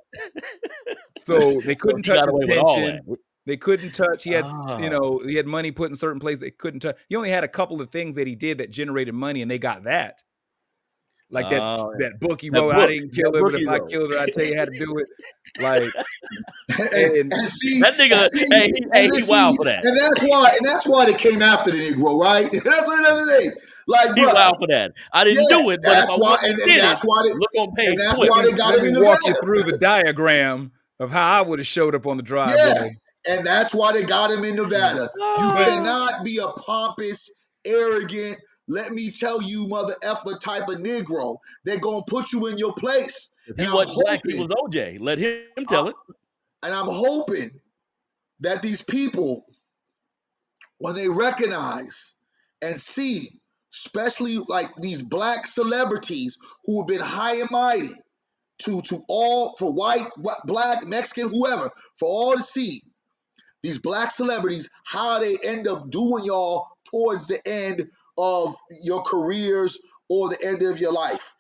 So they couldn't So he touch got away his with all pension. that. They couldn't touch. He had, Ah. you know, he had money put in certain places they couldn't touch. He only had a couple of things that he did that generated money, and they got that. Like that Oh, that book he that wrote. I book. didn't kill That her, book but he if I wrote. killed her, I tell you how to do it. Like and, And- and see That nigga, and see, hey, he, and hey, then he see, wild for that. And that's why, and that's why they came after the Negro, right? That's another thing. Like, He bro, wild for that. I didn't Yeah, do it, but if that's I why- went and and- and did that's it, why they- look on page and that's twelve. why they got let him me in the walk you van. through the diagram of how I would have showed up on the driveway. And that's why they got him in Nevada. You Ah. cannot be a pompous, arrogant, let me tell you, mother effer type of Negro. They're gonna put you in your place. If And he I'm wasn't black, he hoping- was O J. Let him tell it. And I'm hoping that these people, when they recognize and see, especially like these black celebrities who have been high and mighty to, to all, for white, wh- black, Mexican, whoever, for all to see, these black celebrities, how they end up doing y'all towards the end of your careers or the end of your life.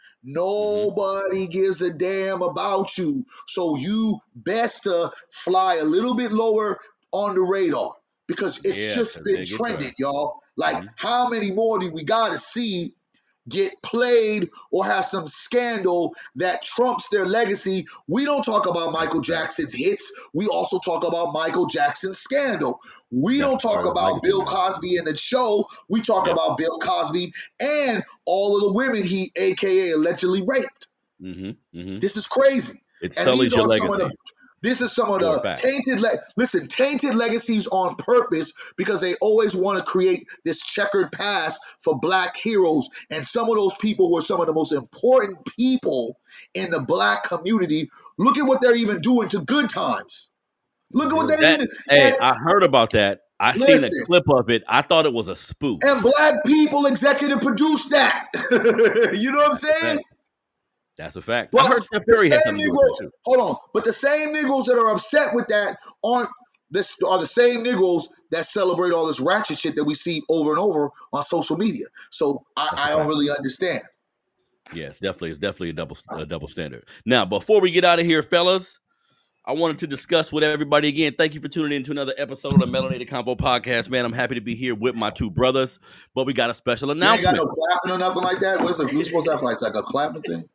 Nobody gives a damn about you. So you best to fly a little bit lower on the radar because it's Yeah, just 'cause been they get trending, crushed. y'all. Like, Mhm. how many more do we got to see get played or have some scandal that trumps their legacy? We don't talk about Michael That's a fact. Jackson's hits. We also talk about Michael Jackson's scandal. We That's don't talk part of about legacy Bill now. Cosby in the show. We talk Yep. about Bill Cosby and all of the women he A K A allegedly raped. Mm-hmm. Mm-hmm. This is crazy. It And sullies these your are some of legacy. the this is some of For a the fact. tainted le- listen, tainted legacies on purpose because they always want to create this checkered past for black heroes. And some of those people were some of the most important people in the black community. Look at what they're even doing to Good Times. Look at what they That, even hey, and, I heard about that. I seen Listen. a clip of it. I thought it was a spoof. and black people executive produced that. You know what I'm That's a saying? fact. That's a fact. I But heard Steph the Curry had same something to do with that Negroes, too. hold on, but the same Negroes that are upset with that aren't this are the same Negroes that celebrate all this ratchet shit that we see over and over on social media. So I, That's a I don't fact. really understand. Yes, definitely. It's definitely a double a double standard. Now, before we get out of here, fellas, I wanted to discuss with everybody again. Thank you for tuning in to another episode of the Melanated Convo Podcast. Man, I'm happy to be here with my two brothers, but we got a special You ain't got announcement. no clapping or nothing like that. What's it? We supposed to have like, like a clapping thing?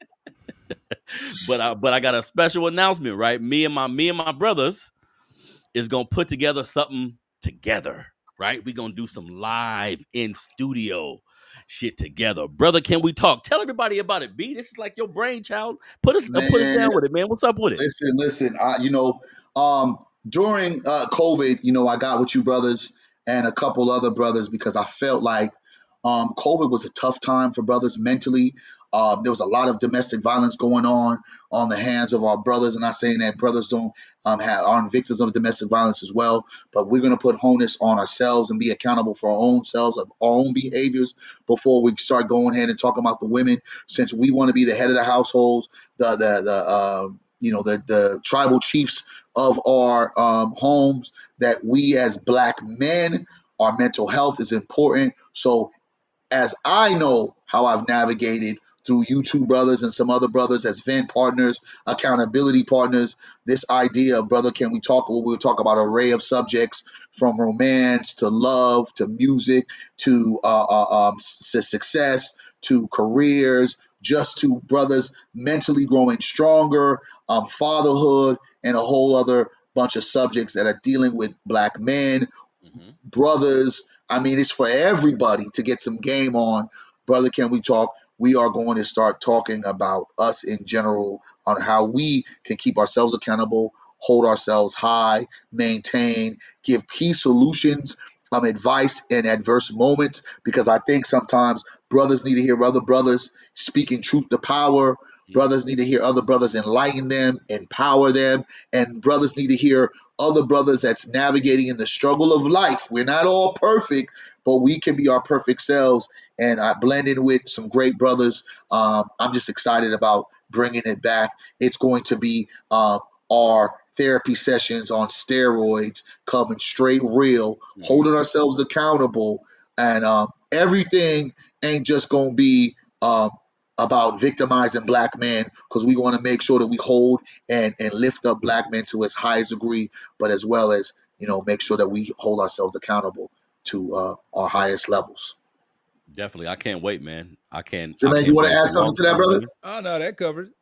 But I, but I got a special announcement, right? Me and my me and my brothers is gonna put together something together, right? We're gonna do some live in studio shit together. Brother, can we talk? Tell everybody about it, B. This is like your brainchild. Put us uh, put us Man, down with it, man. What's up with it? listen, listen. I, you know, um, during uh, COVID, you know, I got with you brothers and a couple other brothers because I felt like um, COVID was a tough time for brothers mentally. Um, there was a lot of domestic violence going on on the hands of our brothers. And not saying that brothers don't um, have aren't victims of domestic violence as well, but we're going to put onus on ourselves and be accountable for our own selves, of our own behaviors before we start going ahead and talking about the women. Since we want to be the head of the household, the the the um, you know the the tribal chiefs of our um, homes, that we as black men, our mental health is important. So as I know how I've navigated through you two brothers and some other brothers as vent partners, accountability partners, this idea of brother, can we talk? We'll talk about an array of subjects from romance to love to music to uh, uh, um, success to careers, just to brothers mentally growing stronger, um, fatherhood, and a whole other bunch of subjects that are dealing with black men, Mm-hmm. brothers. I mean, it's for everybody to get some game on. Brother, can we talk? We are going to start talking about us in general on how we can keep ourselves accountable, hold ourselves high, maintain, give key solutions, um, advice in adverse moments. Because I think sometimes brothers need to hear other brothers speaking truth to power. Brothers need to hear other brothers enlighten them, empower them, and brothers need to hear other brothers that's navigating in the struggle of life. We're not all perfect, but we can be our perfect selves. And I blend in with some great brothers. Um, I'm just excited about bringing it back. It's going to be um, our therapy sessions on steroids, coming straight real, Mm-hmm. holding ourselves accountable, and um, everything ain't just going to be um, about victimizing black men, because we want to make sure that we hold and, and lift up black men to as high a degree, but as well as, you know, make sure that we hold ourselves accountable to uh, our highest levels. Definitely. I can't wait, man. I can't I Jermaine, you can't want to wait. It's add a something long to that, time brother? coming. Oh no, that covered.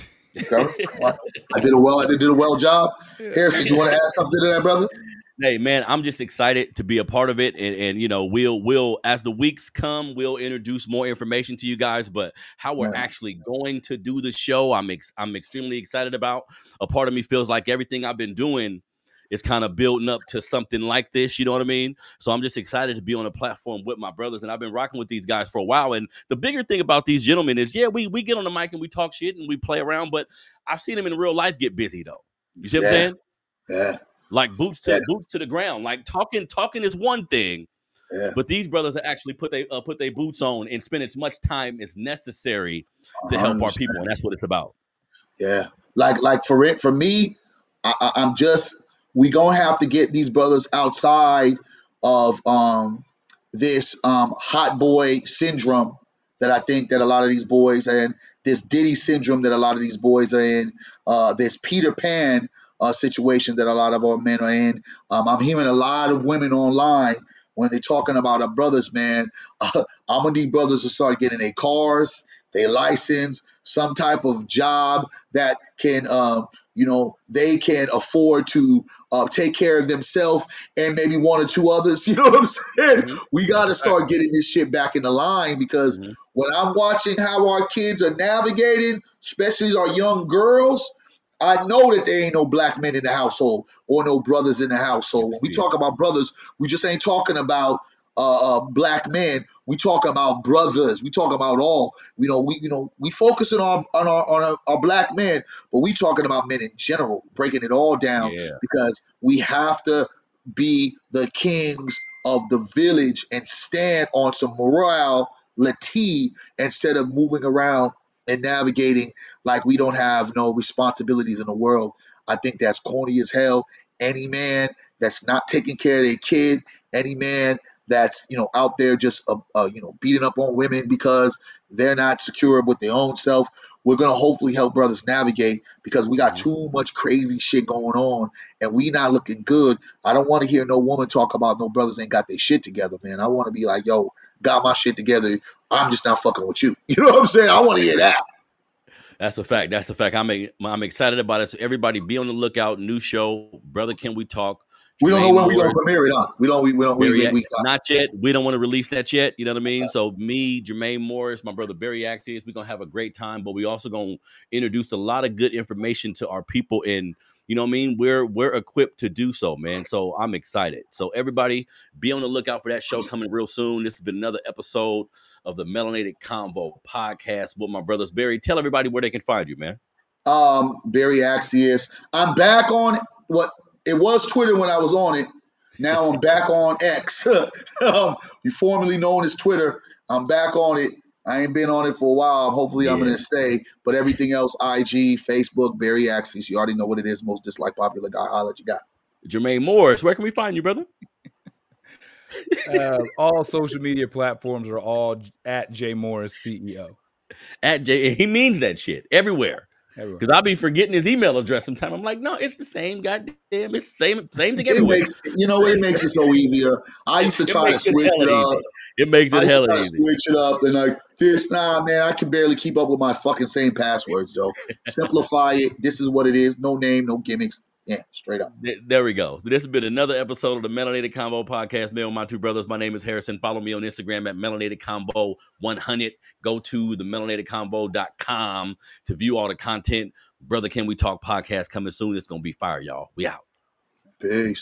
Okay. I did a well. I did a well job. Yeah. Harrison, you want to add something to that, brother? Hey man, I'm just excited to be a part of it, and, and you know, we'll we'll as the weeks come, we'll introduce more information to you guys. But how we're Yeah. actually going to do the show, I'm ex- I'm extremely excited about. A part of me feels like everything I've been doing is kind of building up to something like this. You know what I mean? So I'm just excited to be on a platform with my brothers, and I've been rocking with these guys for a while. And the bigger thing about these gentlemen is, yeah, we we get on the mic and we talk shit and we play around, but I've seen them in real life get busy though. You see what I'm Yeah. saying? Yeah. Like boots Yeah. to boots to the ground. Like talking, talking is one thing, Yeah. but these brothers are actually put they uh, put their boots on and spend as much time as necessary to help our one hundred percent. people, and that's what it's about. Yeah, like like for it for me, I, I, I'm just we gonna have to get these brothers outside of um this um hot boy syndrome that I think that a lot of these boys are in, this Diddy syndrome that a lot of these boys are in, uh, this Peter Pan uh, situation that a lot of our men are in. Um, I'm hearing a lot of women online when they're talking about our brothers, man. Uh, I'm gonna need brothers to start getting their cars, their license, some type of job that can, um, you know, they can afford to uh, take care of themselves and maybe one or two others. You know what I'm saying? Mm-hmm. We got That's to a fact. start getting this shit back in the line, because Mm-hmm. when I'm watching how our kids are navigating, especially our young girls, I know that there ain't no black men in the household or no brothers in the You household. can When we see it. talk about brothers, we just ain't talking about uh, uh, black men. We talk about brothers. We talk about all. You know, we you know we focusing on on our on our, our black men, but we talking about men in general, breaking it all down, Yeah. because we have to be the kings of the village and stand on some morale, Lati, instead of moving around and navigating like we don't have no responsibilities in the world. I think that's corny as hell. Any man that's not taking care of their kid, any man that's you know out there just uh, uh, you know beating up on women because they're not secure with their own self, we're gonna hopefully help brothers navigate because we got Mhm. too much crazy shit going on and we not looking good. I don't want to hear no woman talk about no brothers ain't got their shit together, man. I want to be like, yo, got my shit together. I'm just not fucking with you. You know what I'm saying? I want to hear that. That's a fact. That's a fact. I'm a, I'm excited about it. So everybody, be on the lookout. New show, brother. Can we talk? We don't know Jermaine when we gonna Morris. premiere it, huh? We don't. We, we don't. We Barry, we, we got. not yet. We don't want to release that yet. You know what I mean? So me, Jermaine Morris, my brother Barry Axius, we're gonna have a great time, but we also gonna introduce a lot of good information to our people, and you know what I mean? We're we're equipped to do so, man. So I'm excited. So everybody be on the lookout for that show coming real soon. This has been another episode of the Melanated Convo podcast with my brothers. Barry, tell everybody where they can find you, man. Um, Barry Axius. I'm back on what it was Twitter when I was on it. Now I'm back on X, um, formerly known as Twitter. I'm back on it. I ain't been on it for a while. Hopefully, I'm Yeah. gonna stay. But everything else, I G, Facebook, Barry Axius. You already know what it is. Most disliked popular guy. Holla at you got. Jermaine Morris, where can we find you, brother? Uh, all social media platforms are all at J Morris C E O. At J, he means that shit everywhere. Because I'll be forgetting his email address sometime. I'm like, no, it's the same goddamn, it's the same, same thing It everywhere. makes you know what it makes it so easier. I used to It try to makes it switch it hella up. easy. It makes I it used to hella try to easy. switch it up and like this. Nah, man, I can barely keep up with my fucking same passwords, though. Simplify it. This is what it is. No name, no gimmicks. Yeah, straight up. Th- There we go. This has been another episode of the Melanated Combo podcast. Me and my two brothers. My name is Harrison. Follow me on Instagram at Melanated Combo one hundred. Go to the melanated combo dot com to view all the content. Brother, Can We Talk podcast coming soon. It's going to be fire, y'all. We out. Peace.